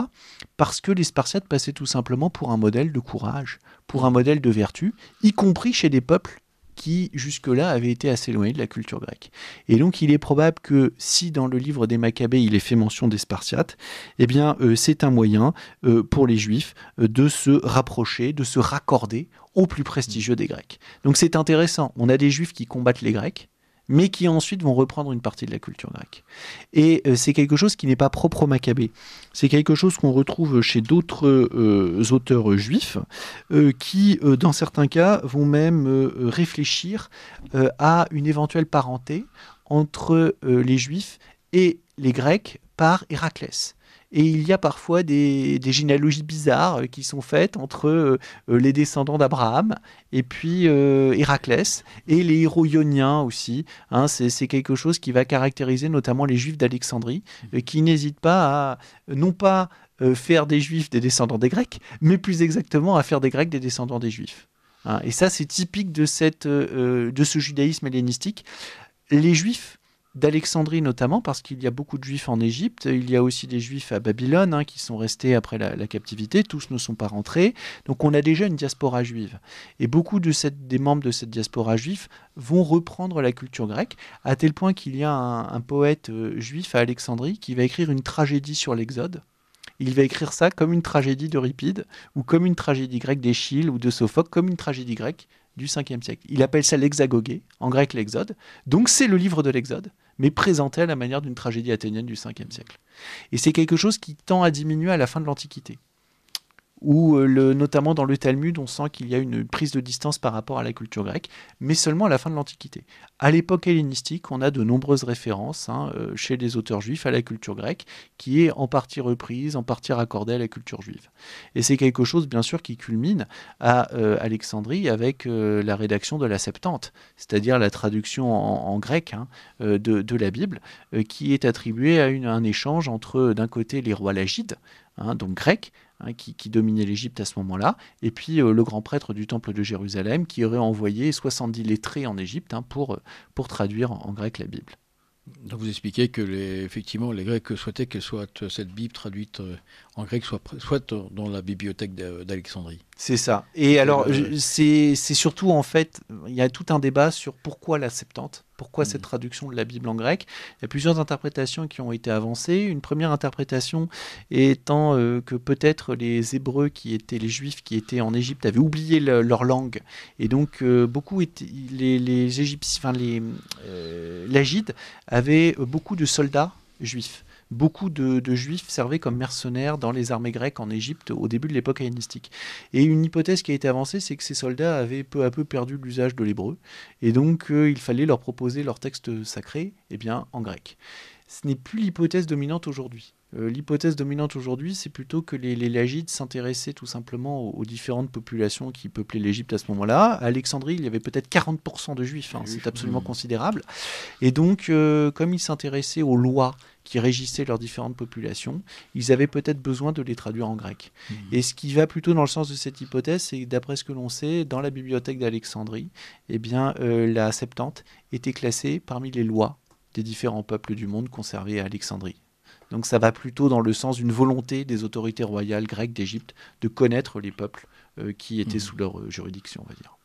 Parce que les Spartiates passaient tout simplement pour un modèle de courage, pour un modèle de vertu, y compris chez des peuples qui jusque-là avaient été assez éloignés de la culture grecque. Et donc il est probable que si dans le livre des Maccabées il est fait mention des Spartiates, eh bien euh, c'est un moyen euh, pour les Juifs euh, de se rapprocher, de se raccorder au plus prestigieux des Grecs. Donc c'est intéressant, on a des Juifs qui combattent les Grecs, mais qui ensuite vont reprendre une partie de la culture grecque. Et euh, c'est quelque chose qui n'est pas propre aux Maccabées. C'est quelque chose qu'on retrouve chez d'autres euh, auteurs juifs, euh, qui, euh, dans certains cas, vont même euh, réfléchir euh, à une éventuelle parenté entre euh, les Juifs et les Grecs par Héraclès. Et il y a parfois des, des généalogies bizarres qui sont faites entre euh, les descendants d'Abraham et puis euh, Héraclès et les héros ioniens aussi. Hein, c'est, c'est quelque chose qui va caractériser notamment les Juifs d'Alexandrie, euh, qui n'hésitent pas à, non pas euh, faire des Juifs des descendants des Grecs, mais plus exactement à faire des Grecs des descendants des Juifs. Hein, et ça, c'est typique de, cette, euh, de ce judaïsme hellénistique. Les Juifs d'Alexandrie notamment, parce qu'il y a beaucoup de Juifs en Égypte, il y a aussi des Juifs à Babylone hein, qui sont restés après la, la captivité, tous ne sont pas rentrés, donc on a déjà une diaspora juive. Et beaucoup de cette, des membres de cette diaspora juive vont reprendre la culture grecque, à tel point qu'il y a un, un poète euh, juif à Alexandrie qui va écrire une tragédie sur l'Exode. Il va écrire ça comme une tragédie d'Euripide, ou comme une tragédie grecque d'Échille ou de Sophocle, comme une tragédie grecque du cinquième siècle. Il appelle ça l'Hexagogée, en grec l'Exode. Donc c'est le livre de l'Exode, mais présenté à la manière d'une tragédie athénienne du cinquième siècle. Et c'est quelque chose qui tend à diminuer à la fin de l'Antiquité, où le, notamment dans le Talmud, on sent qu'il y a une prise de distance par rapport à la culture grecque, mais seulement à la fin de l'Antiquité. À l'époque hellénistique, on a de nombreuses références hein, euh, chez les auteurs juifs à la culture grecque, qui est en partie reprise, en partie raccordée à la culture juive. Et c'est quelque chose, bien sûr, qui culmine à euh, Alexandrie avec euh, la rédaction de la Septante, c'est-à-dire la traduction en, en grec hein, euh, de, de la Bible, euh, qui est attribuée à une, un échange entre, d'un côté, les rois lagides, hein, donc grecs, Hein, qui, qui dominait l'Égypte à ce moment-là, et puis euh, le grand prêtre du temple de Jérusalem qui aurait envoyé soixante-dix lettrés en Égypte hein, pour, pour traduire en, en grec la Bible. Donc vous expliquez que les, effectivement les Grecs souhaitaient que soit cette Bible traduite en grec soit, soit dans la bibliothèque d'Alexandrie. C'est ça. Et, Et alors euh... c'est, c'est surtout en fait, il y a tout un débat sur pourquoi la Septante, pourquoi mmh. cette traduction de la Bible en grec. Il y a plusieurs interprétations qui ont été avancées. Une première interprétation étant euh, que peut-être les Hébreux qui étaient les Juifs qui étaient en Égypte avaient oublié le, leur langue, et donc euh, beaucoup étaient, les, les Égyptiens, enfin les euh, Lagides avaient beaucoup de soldats juifs. Beaucoup de, de Juifs servaient comme mercenaires dans les armées grecques en Égypte au début de l'époque hellénistique. Et une hypothèse qui a été avancée, c'est que ces soldats avaient peu à peu perdu l'usage de l'hébreu, et donc euh, il fallait leur proposer leur texte sacré eh bien, en grec. Ce n'est plus l'hypothèse dominante aujourd'hui. Euh, l'hypothèse dominante aujourd'hui, c'est plutôt que les, les Lagides s'intéressaient tout simplement aux, aux différentes populations qui peuplaient l'Égypte à ce moment-là. À Alexandrie, il y avait peut-être quarante pour cent de Juifs, hein, c'est absolument mmh. considérable. Et donc, euh, comme ils s'intéressaient aux lois qui régissaient leurs différentes populations, ils avaient peut-être besoin de les traduire en grec. Mmh. Et ce qui va plutôt dans le sens de cette hypothèse, c'est que d'après ce que l'on sait, dans la bibliothèque d'Alexandrie, eh bien, euh, la Septante était classée parmi les lois des différents peuples du monde conservés à Alexandrie. Donc ça va plutôt dans le sens d'une volonté des autorités royales grecques d'Égypte de connaître les peuples euh, qui étaient mmh. sous leur euh, juridiction, on va dire.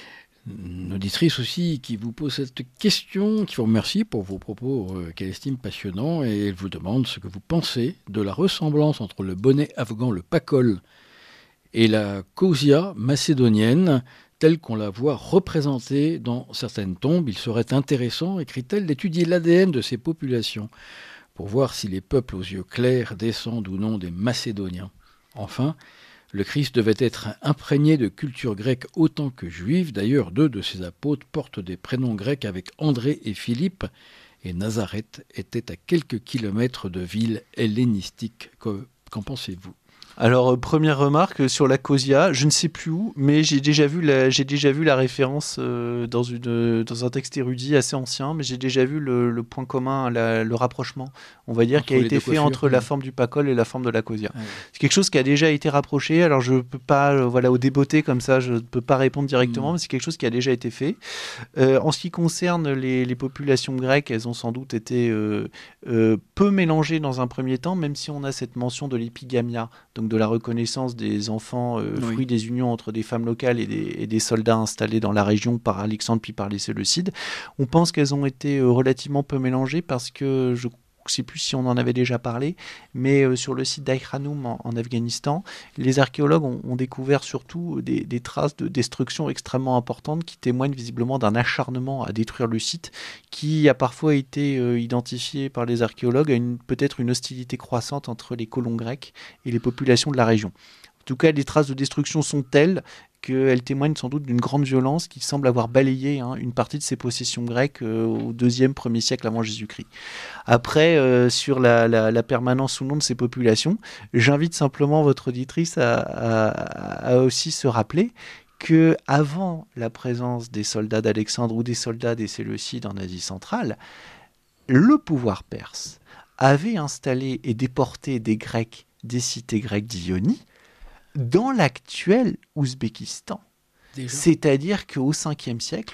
Une auditrice aussi qui vous pose cette question, qui vous remercie pour vos propos euh, qu'elle estime passionnants, et elle vous demande ce que vous pensez de la ressemblance entre le bonnet afghan, le pakol, et la kosia macédonienne, telle qu'on la voit représentée dans certaines tombes. Il serait intéressant, écrit-elle, d'étudier l'A D N de ces populations pour voir si les peuples aux yeux clairs descendent ou non des Macédoniens. Enfin, le Christ devait être imprégné de culture grecque autant que juive. D'ailleurs, deux de ses apôtres portent des prénoms grecs avec André et Philippe, et Nazareth était à quelques kilomètres de villes hellénistiques. Qu'en pensez-vous ? Alors, euh, première remarque sur la Kosia, je ne sais plus où, mais j'ai déjà vu la, j'ai déjà vu la référence euh, dans, une, dans un texte érudit assez ancien, mais j'ai déjà vu le, le point commun, la, le rapprochement, on va dire, entre qui a été fait entre oui. la forme du pakol et la forme de la Kosia. Ah, oui. C'est quelque chose qui a déjà été rapproché, alors je ne peux pas, euh, voilà, au débeauté comme ça, je ne peux pas répondre directement, mmh. mais c'est quelque chose qui a déjà été fait. Euh, en ce qui concerne les, les populations grecques, elles ont sans doute été euh, euh, peu mélangées dans un premier temps, même si on a cette mention de l'épigamia, donc donc de la reconnaissance des enfants euh, Oui. fruits des unions entre des femmes locales et des, et des soldats installés dans la région par Alexandre puis par les Séleucides. On pense qu'elles ont été euh, relativement peu mélangées parce que je je ne sais plus si on en avait déjà parlé, mais euh, sur le site d'Aïkhanoum en, en Afghanistan, les archéologues ont, ont découvert surtout des, des traces de destruction extrêmement importantes qui témoignent visiblement d'un acharnement à détruire le site qui a parfois été euh, identifié par les archéologues à une, peut-être une hostilité croissante entre les colons grecs et les populations de la région. En tout cas, les traces de destruction sont telles qu'elles témoignent sans doute d'une grande violence qui semble avoir balayé hein, une partie de ces possessions grecques euh, au deuxième, premier siècle avant Jésus-Christ. Après, euh, sur la, la, la permanence ou non de ces populations, j'invite simplement votre auditrice à, à, à aussi se rappeler qu'avant la présence des soldats d'Alexandre ou des soldats des Séleucides en Asie centrale, le pouvoir perse avait installé et déporté des Grecs des cités grecques d'Ionie dans l'actuel Ouzbékistan. Déjà. C'est-à-dire qu'au cinquième siècle,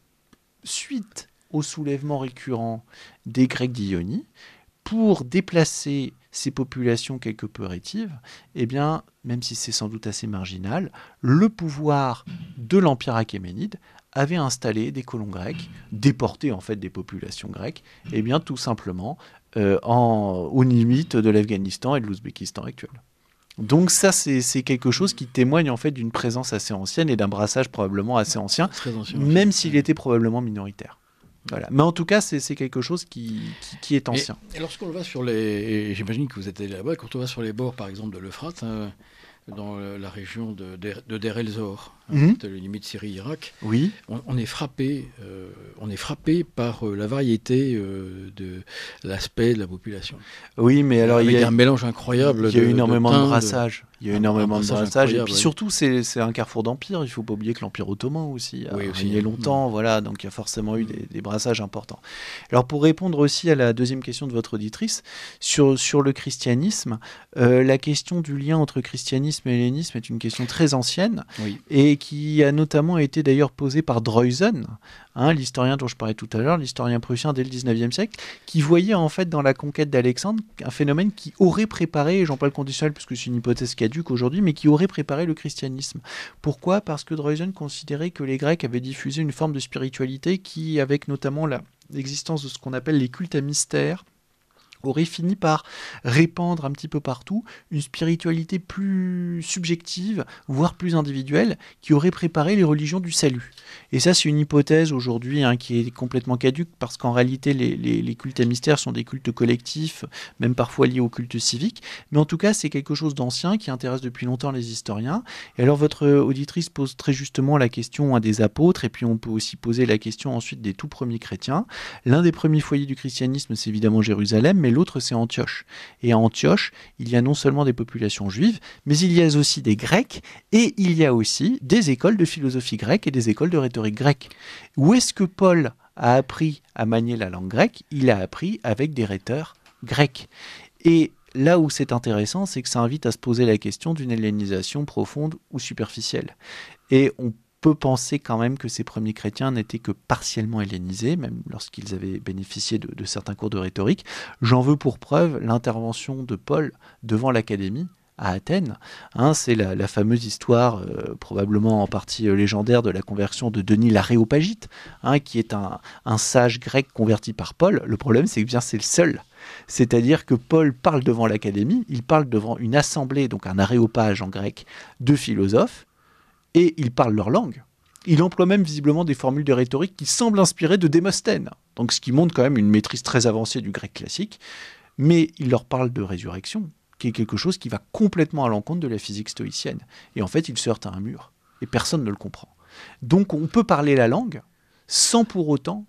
suite au soulèvement récurrent des Grecs d'Ionie, pour déplacer ces populations quelque peu rétives, eh bien, même si c'est sans doute assez marginal, le pouvoir de l'Empire achéménide avait installé des colons grecs, déporté en fait des populations grecques, eh bien, tout simplement euh, en, aux limites de l'Afghanistan et de l'Ouzbékistan actuel. Donc ça, c'est, c'est quelque chose qui témoigne en fait d'une présence assez ancienne et d'un brassage probablement assez ancien, ancien même s'il était probablement minoritaire. Voilà. Mais en tout cas, c'est, c'est quelque chose qui, qui, qui est ancien. Et, et lorsqu'on va sur les... J'imagine que vous êtes allé là-bas, quand on va sur les bords, par exemple, de l'Euphrate, hein, dans la région de, de, de Der el-Zor, hein, mm-hmm. la limite Syrie-Irak, oui. on, on est frappé, euh, on est frappé par euh, la variété euh, de l'aspect de la population. Oui, mais alors Avec il y a un mélange incroyable. Il y a de, énormément de, de, teint, de brassage. Il y a un, énormément un de brassage. Et puis oui. surtout, c'est, c'est un carrefour d'empire. Il ne faut pas oublier que l'Empire ottoman aussi a oui, aussi, régné longtemps. Mmh. Voilà, donc il y a forcément eu des, des brassages importants. Alors pour répondre aussi à la deuxième question de votre auditrice, sur, sur le christianisme, euh, la question du lien entre christianisme et hellénisme est une question très ancienne oui. et qui a notamment été d'ailleurs posée par Droysen, hein, l'historien dont je parlais tout à l'heure, l'historien prussien dès le dix-neuvième siècle, qui voyait en fait dans la conquête d'Alexandre un phénomène qui aurait préparé, et j'en parle conditionnel puisque c'est une hypothèse caduque aujourd'hui, mais qui aurait préparé le christianisme. Pourquoi ? Parce que Droysen considérait que les Grecs avaient diffusé une forme de spiritualité qui, avec notamment la, l'existence de ce qu'on appelle les cultes à mystère, aurait fini par répandre un petit peu partout une spiritualité plus subjective, voire plus individuelle, qui aurait préparé les religions du salut. Et ça, c'est une hypothèse aujourd'hui hein, qui est complètement caduque, parce qu'en réalité, les, les, les cultes à mystère sont des cultes collectifs, même parfois liés au culte civique. Mais en tout cas, c'est quelque chose d'ancien qui intéresse depuis longtemps les historiens. Et alors, votre auditrice pose très justement la question hein, des apôtres, et puis on peut aussi poser la question ensuite des tout premiers chrétiens. L'un des premiers foyers du christianisme, c'est évidemment Jérusalem, mais l'autre, c'est Antioche. Et à Antioche, il y a non seulement des populations juives, mais il y a aussi des Grecs, et il y a aussi des écoles de philosophie grecque et des écoles de rhétorique grecque. Où est-ce que Paul a appris à manier la langue grecque ? Il a appris avec des rhéteurs grecs. Et là où c'est intéressant, c'est que ça invite à se poser la question d'une hellénisation profonde ou superficielle. Et on peut penser quand même que ces premiers chrétiens n'étaient que partiellement hellénisés, même lorsqu'ils avaient bénéficié de, de certains cours de rhétorique. J'en veux pour preuve l'intervention de Paul devant l'Académie à Athènes. Hein, c'est la, la fameuse histoire, euh, probablement en partie euh, légendaire, de la conversion de Denis l'Aréopagite, hein, qui est un, un sage grec converti par Paul. Le problème, c'est que bien c'est le seul. C'est-à-dire que Paul parle devant l'Académie, il parle devant une assemblée, donc un aréopage en grec, de philosophes, et ils parlent leur langue. Il emploie même visiblement des formules de rhétorique qui semblent inspirées de Démosthène, donc ce qui montre quand même une maîtrise très avancée du grec classique, mais il leur parle de résurrection, qui est quelque chose qui va complètement à l'encontre de la physique stoïcienne. Et en fait, il se heurte à un mur, et personne ne le comprend. Donc on peut parler la langue sans pour autant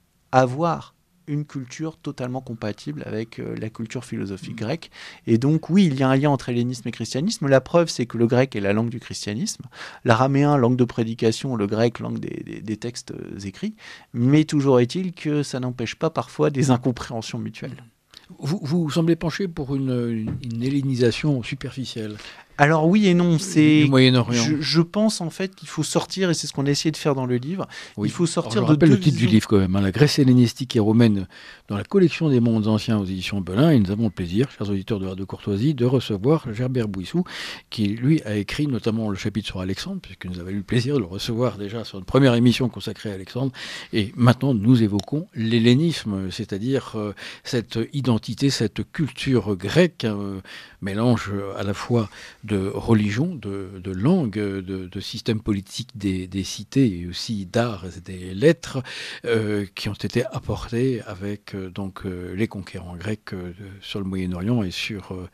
avoir une culture totalement compatible avec euh, la culture philosophique grecque. Et donc, oui, il y a un lien entre hellénisme et christianisme. La preuve, c'est que le grec est la langue du christianisme, l'araméen, langue de prédication, le grec, langue des, des, des textes écrits. Mais toujours est-il que ça n'empêche pas parfois des incompréhensions mutuelles. Vous, vous semblez pencher pour une, une, une hellénisation superficielle. Alors oui et non, c'est du Moyen-Orient. Je, je pense en fait qu'il faut sortir, et c'est ce qu'on a essayé de faire dans le livre, Oui. il faut sortir Alors, je de rappelle deux le titre visions. du livre quand même, hein, La Grèce hellénistique et romaine dans la collection des mondes anciens aux éditions Belin, et nous avons le plaisir, chers auditeurs de Radio Courtoisie, de recevoir Gerbert Bouissou, qui lui a écrit notamment le chapitre sur Alexandre, puisque nous avons eu le plaisir de le recevoir déjà sur une première émission consacrée à Alexandre, et maintenant nous évoquons l'hellénisme, c'est-à-dire euh, cette identité, cette culture grecque, euh, mélange à la fois de religion, de, de langue, de, de système politique des, des cités et aussi d'art et des lettres euh, qui ont été apportés avec euh, donc euh, les conquérants grecs euh, sur le Moyen-Orient et sur, euh,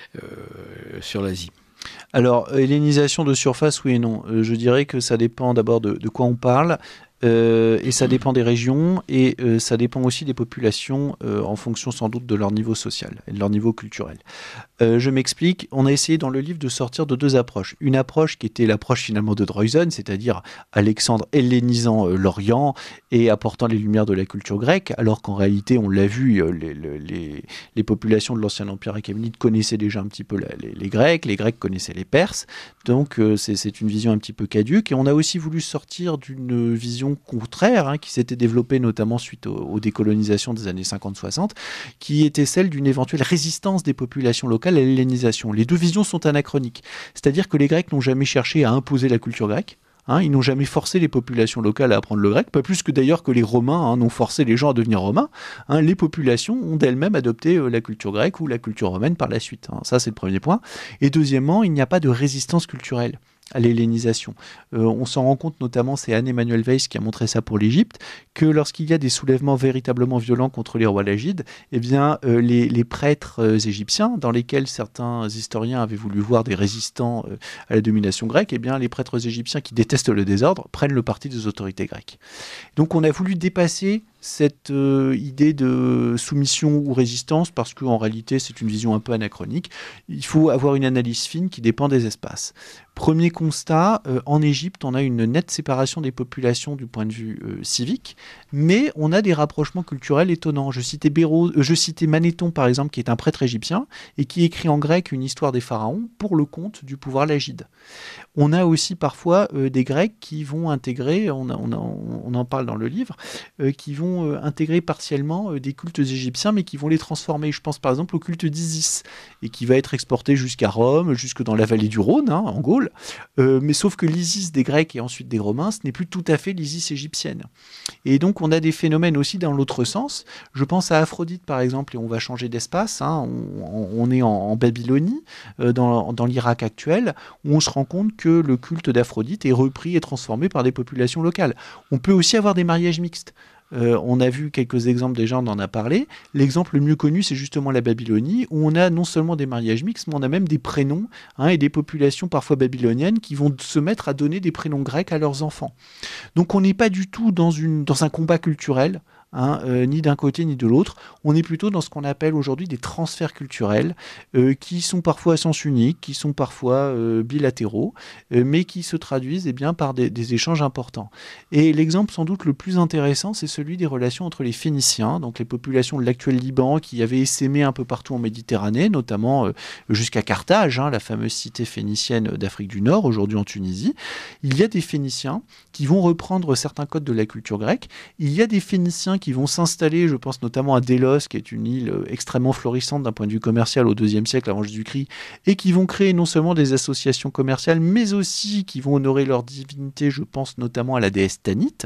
euh, sur l'Asie. Alors, hellénisation de surface, oui et non. Euh, je dirais que ça dépend d'abord de, de quoi on parle. Euh, et ça dépend des régions et euh, ça dépend aussi des populations euh, en fonction sans doute de leur niveau social et de leur niveau culturel. Euh, je m'explique, on a essayé dans le livre de sortir de deux approches. Une approche qui était l'approche finalement de Droysen, c'est-à-dire Alexandre hellénisant euh, l'Orient et apportant les lumières de la culture grecque, alors qu'en réalité, on l'a vu, euh, les, les, les populations de l'ancien empire achéménide connaissaient déjà un petit peu la, les, les Grecs, les Grecs connaissaient les Perses, donc euh, c'est, c'est une vision un petit peu caduque. Et on a aussi voulu sortir d'une vision contraire, hein, qui s'était développée notamment suite aux, aux décolonisations des années cinquante soixante, qui était celle d'une éventuelle résistance des populations locales à l'hellénisation. Les deux visions sont anachroniques, c'est-à-dire que les Grecs n'ont jamais cherché à imposer la culture grecque. Hein, ils n'ont jamais forcé les populations locales à apprendre le grec, pas plus que d'ailleurs que les Romains hein, n'ont forcé les gens à devenir romains. Hein, les populations ont d'elles-mêmes adopté euh, la culture grecque ou la culture romaine par la suite. Hein. Ça, c'est le premier point. Et deuxièmement, il n'y a pas de résistance culturelle à l'hellénisation. Euh, on s'en rend compte notamment, c'est Anne-Emmanuel Weiss qui a montré ça pour l'Égypte, que lorsqu'il y a des soulèvements véritablement violents contre les rois lagides, eh bien, euh, les, les prêtres euh, égyptiens, dans lesquels certains historiens avaient voulu voir des résistants euh, à la domination grecque, eh bien, les prêtres égyptiens qui détestent le désordre prennent le parti des autorités grecques. Donc on a voulu dépasser cette euh, idée de soumission ou résistance parce qu'en réalité c'est une vision un peu anachronique. Il faut avoir une analyse fine qui dépend des espaces. Premier constat, euh, en Égypte on a une nette séparation des populations du point de vue euh, civique, mais on a des rapprochements culturels étonnants. Je citais, Béro, euh, je citais Manéthon par exemple qui est un prêtre égyptien et qui écrit en grec une histoire des pharaons pour le compte du pouvoir lagide. On a aussi parfois euh, des Grecs qui vont intégrer, on, a, on, a, on en parle dans le livre, euh, qui vont euh, intégrer partiellement euh, des cultes égyptiens, mais qui vont les transformer. Je pense par exemple au culte d'Isis, et qui va être exporté jusqu'à Rome, jusque dans la vallée du Rhône, hein, en Gaule. Euh, mais sauf que l'Isis des Grecs et ensuite des Romains, ce n'est plus tout à fait l'Isis égyptienne. Et donc on a des phénomènes aussi dans l'autre sens. Je pense à Aphrodite par exemple, et on va changer d'espace. Hein, on, on est en, en Babylonie, euh, dans, dans l'Irak actuel, où on se rend compte que le culte d'Aphrodite est repris et transformé par des populations locales. On peut aussi avoir des mariages mixtes. Euh, on a vu quelques exemples déjà, on en a parlé. L'exemple le mieux connu, c'est justement la Babylonie, où on a non seulement des mariages mixtes, mais on a même des prénoms hein, et des populations parfois babyloniennes qui vont se mettre à donner des prénoms grecs à leurs enfants. Donc on n'est pas du tout dans, une, dans un combat culturel, Hein, euh, ni d'un côté ni de l'autre. On est plutôt dans ce qu'on appelle aujourd'hui des transferts culturels euh, qui sont parfois à sens unique, qui sont parfois euh, bilatéraux, euh, mais qui se traduisent eh bien, par des, des échanges importants. Et l'exemple sans doute le plus intéressant, c'est celui des relations entre les Phéniciens, donc les populations de l'actuel Liban qui avaient essaimé un peu partout en Méditerranée, notamment euh, jusqu'à Carthage, hein, la fameuse cité phénicienne d'Afrique du Nord, aujourd'hui en Tunisie. Il y a des Phéniciens qui vont reprendre certains codes de la culture grecque. Il y a des Phéniciens qui vont s'installer, je pense notamment à Délos, qui est une île extrêmement florissante d'un point de vue commercial au deuxième siècle avant Jésus-Christ, et qui vont créer non seulement des associations commerciales, mais aussi qui vont honorer leur divinité, je pense notamment à la déesse Tanit.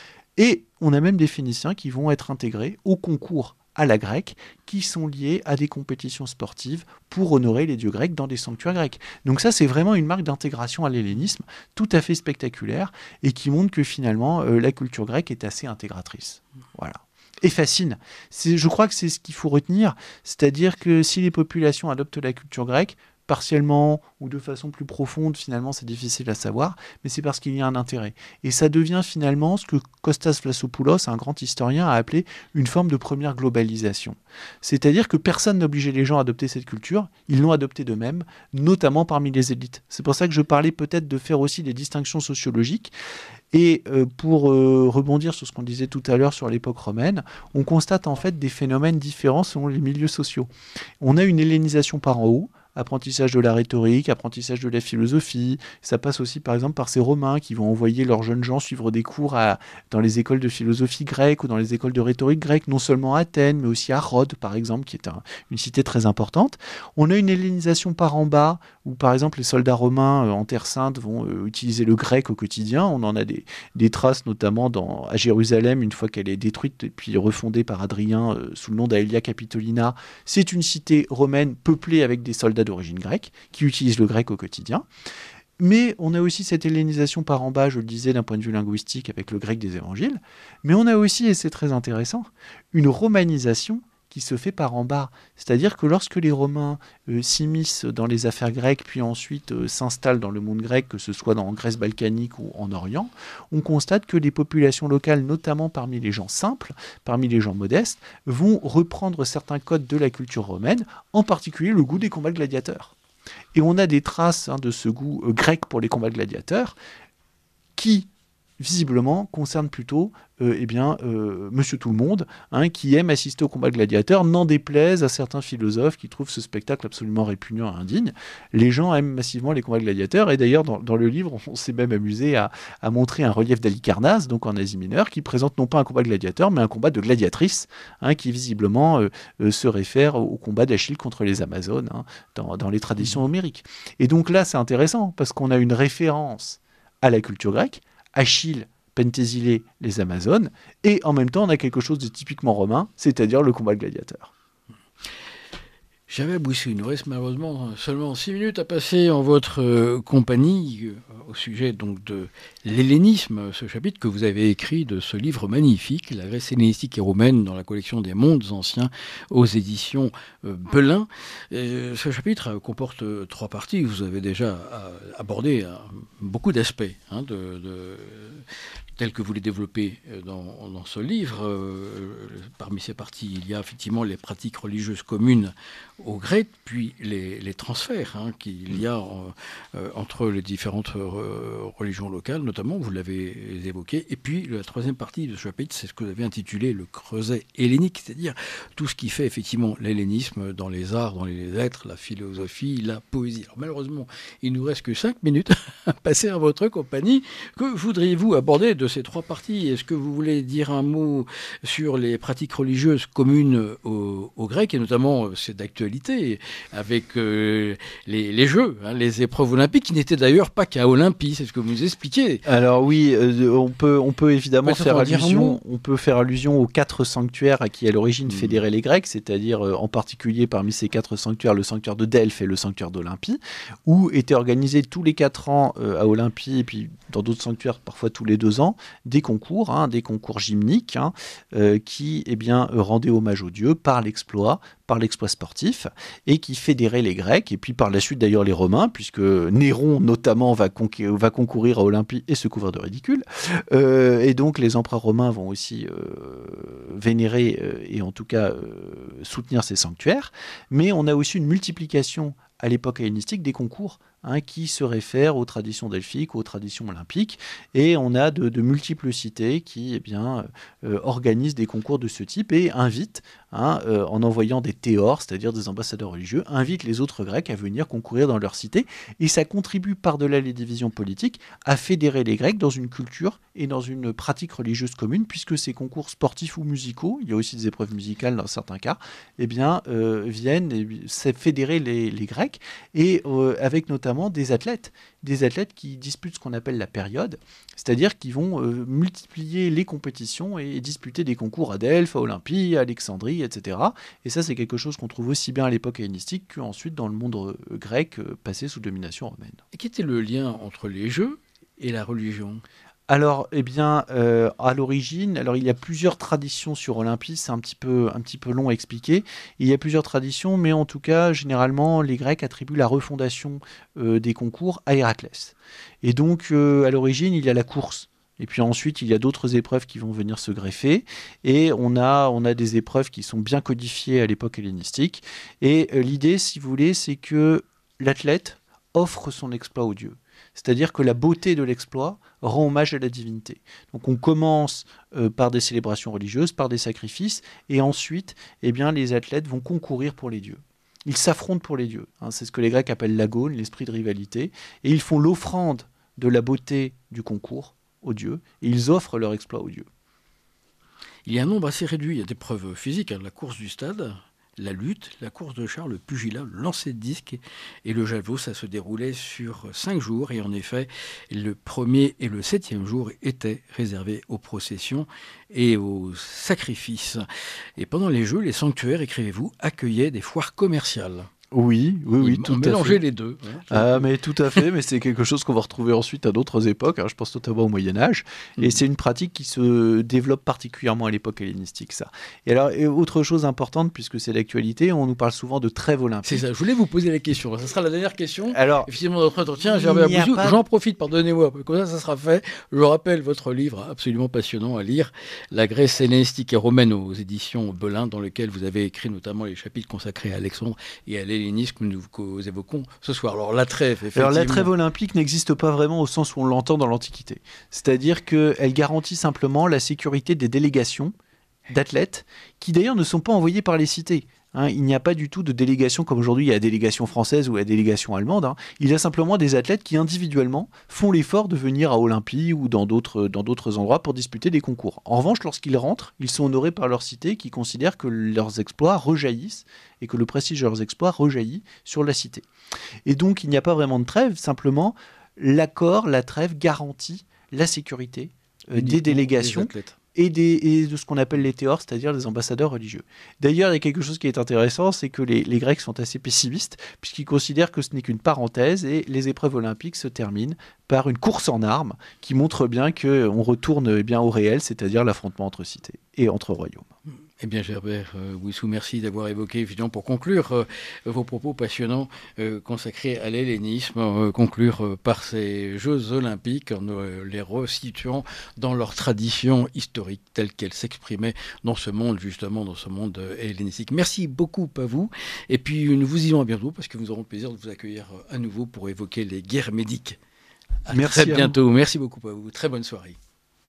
Et on a même des Phéniciens qui vont être intégrés au concours à la grecque, qui sont liés à des compétitions sportives pour honorer les dieux grecs dans des sanctuaires grecs. Donc ça, c'est vraiment une marque d'intégration à l'hellénisme, tout à fait spectaculaire, et qui montre que finalement, euh, la culture grecque est assez intégratrice. Voilà. Et fascine. C'est, je crois que c'est ce qu'il faut retenir, c'est-à-dire que si les populations adoptent la culture grecque, partiellement ou de façon plus profonde, finalement, c'est difficile à savoir, mais c'est parce qu'il y a un intérêt. Et ça devient finalement ce que Kostas Vlassopoulos, un grand historien, a appelé une forme de première globalisation. C'est-à-dire que personne n'obligeait les gens à adopter cette culture, ils l'ont adoptée d'eux-mêmes, notamment parmi les élites. C'est pour ça que je parlais peut-être de faire aussi des distinctions sociologiques. Et euh, pour euh, rebondir sur ce qu'on disait tout à l'heure sur l'époque romaine, on constate en fait des phénomènes différents selon les milieux sociaux. On a une hellénisation par en haut, apprentissage de la rhétorique, apprentissage de la philosophie. Ça passe aussi par exemple par ces Romains qui vont envoyer leurs jeunes gens suivre des cours à, dans les écoles de philosophie grecque ou dans les écoles de rhétorique grecque, non seulement à Athènes, mais aussi à Rhodes par exemple, qui est un, une cité très importante. On a une hellénisation par en bas, où par exemple les soldats romains euh, en Terre Sainte vont euh, utiliser le grec au quotidien. On en a des, des traces notamment dans, à Jérusalem, une fois qu'elle est détruite et puis refondée par Adrien euh, sous le nom d'Aelia Capitolina. C'est une cité romaine peuplée avec des soldats d'origine grecque qui utilisent le grec au quotidien. Mais on a aussi cette hellénisation par en bas, je le disais, d'un point de vue linguistique avec le grec des évangiles. Mais on a aussi, et c'est très intéressant, une romanisation qui se fait par en bas. C'est-à-dire que lorsque les Romains euh, s'immiscent dans les affaires grecques, puis ensuite euh, s'installent dans le monde grec, que ce soit dans, en Grèce balkanique ou en Orient, on constate que les populations locales, notamment parmi les gens simples, parmi les gens modestes, vont reprendre certains codes de la culture romaine, en particulier le goût des combats de gladiateurs. Et on a des traces hein, de ce goût euh, grec pour les combats de gladiateurs, qui visiblement concerne plutôt euh, eh bien, euh, Monsieur Tout-le-Monde, hein, qui aime assister au combat de gladiateurs, n'en déplaise à certains philosophes qui trouvent ce spectacle absolument répugnant et indigne. Les gens aiment massivement les combats de gladiateurs, et d'ailleurs dans, dans le livre, on s'est même amusé à, à montrer un relief d'Halicarnasse, donc en Asie mineure, qui présente non pas un combat de gladiateurs, mais un combat de gladiatrices, hein, qui visiblement euh, euh, se réfère au combat d'Achille contre les Amazones, hein, dans, dans les traditions homériques. Et donc là, c'est intéressant, parce qu'on a une référence à la culture grecque, Achille, Penthésilée, les Amazones, et en même temps on a quelque chose de typiquement romain, c'est-à-dire le combat de gladiateurs. J'avais Bouissou, il nous reste malheureusement seulement six minutes à passer en votre euh, compagnie euh, au sujet donc de l'hellénisme, ce chapitre que vous avez écrit de ce livre magnifique, La Grèce hellénistique et romaine dans la collection des mondes anciens aux éditions euh, Belin. Et ce chapitre euh, comporte euh, trois parties. Vous avez déjà euh, abordé euh, beaucoup d'aspects hein, de, de, tels que vous les développez dans, dans ce livre. Euh, parmi ces parties, il y a effectivement les pratiques religieuses communes aux Grecs, puis les, les transferts hein, qu'il y a en, euh, entre les différentes euh, religions locales, notamment, vous l'avez évoqué. Et puis la troisième partie de ce chapitre, c'est ce que vous avez intitulé le creuset hellénique, c'est-à-dire tout ce qui fait effectivement l'hellénisme dans les arts, dans les lettres, la philosophie, la poésie. Alors malheureusement, il ne nous reste que cinq minutes à passer à votre compagnie. Que voudriez-vous aborder de ces trois parties? Est-ce que vous voulez dire un mot sur les pratiques religieuses communes aux, aux Grecs, et notamment c'est d'actualité avec euh, les, les Jeux, hein, les épreuves olympiques, qui n'étaient d'ailleurs pas qu'à Olympie, c'est ce que vous nous expliquiez. Alors oui, euh, on peut, on peut évidemment faire allusion, on peut faire allusion aux quatre sanctuaires qui à l'origine mmh. fédéraient les Grecs, c'est-à-dire euh, en particulier parmi ces quatre sanctuaires, le sanctuaire de Delphes et le sanctuaire d'Olympie, où étaient organisés tous les quatre ans euh, à Olympie, et puis dans d'autres sanctuaires parfois tous les deux ans, des concours, hein, des concours gymniques, hein, euh, qui eh bien, rendaient hommage aux dieux par l'exploit, par l'exploit sportif, et qui fédérait les Grecs, et puis par la suite d'ailleurs les Romains, puisque Néron notamment va, conquérir, va concourir à Olympie et se couvrir de ridicule, euh, et donc les empereurs romains vont aussi euh, vénérer euh, et en tout cas euh, soutenir ces sanctuaires, mais on a aussi une multiplication à l'époque hellénistique des concours hein, qui se réfèrent aux traditions delphiques, aux traditions olympiques, et on a de, de multiples cités qui eh bien, euh, organisent des concours de ce type et invitent, hein, euh, en envoyant des théors, c'est-à-dire des ambassadeurs religieux, invitent les autres Grecs à venir concourir dans leur cité, et ça contribue par-delà les divisions politiques à fédérer les Grecs dans une culture et dans une pratique religieuse commune, puisque ces concours sportifs ou musicaux, il y a aussi des épreuves musicales dans certains cas, eh bien, euh, viennent eh, fédérer les, les Grecs, et euh, avec notamment des athlètes, des athlètes qui disputent ce qu'on appelle la période, c'est-à-dire qui vont euh, multiplier les compétitions et, et disputer des concours à Delphes, à Olympie, à Alexandrie, et cetera. Et ça, c'est quelque chose qu'on trouve aussi bien à l'époque hellénistique qu'ensuite dans le monde euh, grec euh, passé sous domination romaine. Et quel était le lien entre les Jeux et la religion ? Alors, eh bien, euh, à l'origine, alors il y a plusieurs traditions sur Olympie, c'est un petit peu, un petit peu long à expliquer. Il y a plusieurs traditions, mais en tout cas, généralement, les Grecs attribuent la refondation euh, des concours à Héraclès. Et donc, euh, à l'origine, il y a la course. Et puis ensuite, il y a d'autres épreuves qui vont venir se greffer. Et on a, on a des épreuves qui sont bien codifiées à l'époque hellénistique. Et euh, l'idée, si vous voulez, c'est que l'athlète offre son exploit aux dieux. C'est-à-dire que la beauté de l'exploit rend hommage à la divinité. Donc on commence euh, par des célébrations religieuses, par des sacrifices, et ensuite, eh bien, les athlètes vont concourir pour les dieux. Ils s'affrontent pour les dieux. Hein, c'est ce que les Grecs appellent l'agone, l'esprit de rivalité. Et ils font l'offrande de la beauté du concours aux dieux. Et ils offrent leur exploit aux dieux. Il y a un nombre assez réduit. Il y a des preuves physiques. Hein, la course du stade, la lutte, la course de char, le pugilat, le lancer de disque et le javelot. Ça se déroulait sur cinq jours. Et en effet, le premier et le septième jour étaient réservés aux processions et aux sacrifices. Et pendant les Jeux, les sanctuaires, écrivez-vous, accueillaient des foires commerciales. Oui, oui, oui, Ils tout ont à mélangé fait. les deux. Hein, Ah, mais tout à fait, mais c'est quelque chose qu'on va retrouver ensuite à d'autres époques, hein, je pense notamment au Moyen-Âge, et Mhm. c'est une pratique qui se développe particulièrement à l'époque hellénistique, ça. Et alors, et autre chose importante, puisque c'est l'actualité, on nous parle souvent de trêve olympique. C'est ça, je voulais vous poser la question. Ce sera la dernière question. Alors, Effectivement, dans notre entretien, il Gervais n'y a Abouzou, pas- j'en profite, pardonnez-moi, comme ça, ça sera fait. Je rappelle votre livre absolument passionnant à lire, La Grèce hellénistique et romaine aux éditions Belin, dans lequel vous avez écrit notamment les chapitres consacrés à Alexandre et à l'hellénisme que nous que évoquons ce soir. Alors, la trêve, effectivement. Alors la trêve olympique n'existe pas vraiment au sens où on l'entend dans l'Antiquité. C'est-à-dire qu'elle garantit simplement la sécurité des délégations d'athlètes qui d'ailleurs ne sont pas envoyés par les cités. Hein, il n'y a pas du tout de délégation comme aujourd'hui il y a la délégation française ou la délégation allemande. Hein. Il y a simplement des athlètes qui individuellement font l'effort de venir à Olympie ou dans d'autres, dans d'autres endroits pour disputer des concours. En revanche, lorsqu'ils rentrent, ils sont honorés par leur cité qui considère que leurs exploits rejaillissent et que le prestige de leurs exploits rejaillit sur la cité. Et donc il n'y a pas vraiment de trêve, simplement l'accord, la trêve garantit la sécurité euh, des Uniquement délégations des athlètes. et, des, et de ce qu'on appelle les théors, c'est-à-dire les ambassadeurs religieux. D'ailleurs, il y a quelque chose qui est intéressant, c'est que les, les Grecs sont assez pessimistes, puisqu'ils considèrent que ce n'est qu'une parenthèse, et les épreuves olympiques se terminent par une course en armes, qui montre bien qu'on retourne eh bien, au réel, c'est-à-dire l'affrontement entre cités et entre royaumes. Eh bien, Gerbert euh, Wissou, merci d'avoir évoqué, évidemment, pour conclure euh, vos propos passionnants euh, consacrés à l'hellénisme, euh, conclure euh, par ces Jeux olympiques en euh, les resituant dans leur tradition historique telle qu'elle s'exprimait dans ce monde, justement, dans ce monde euh, hellénistique. Merci beaucoup à vous. Et puis, nous vous y allons à bientôt parce que nous aurons le plaisir de vous accueillir euh, à nouveau pour évoquer les guerres médiques. À Merci très à bientôt. Merci beaucoup à vous. Très bonne soirée.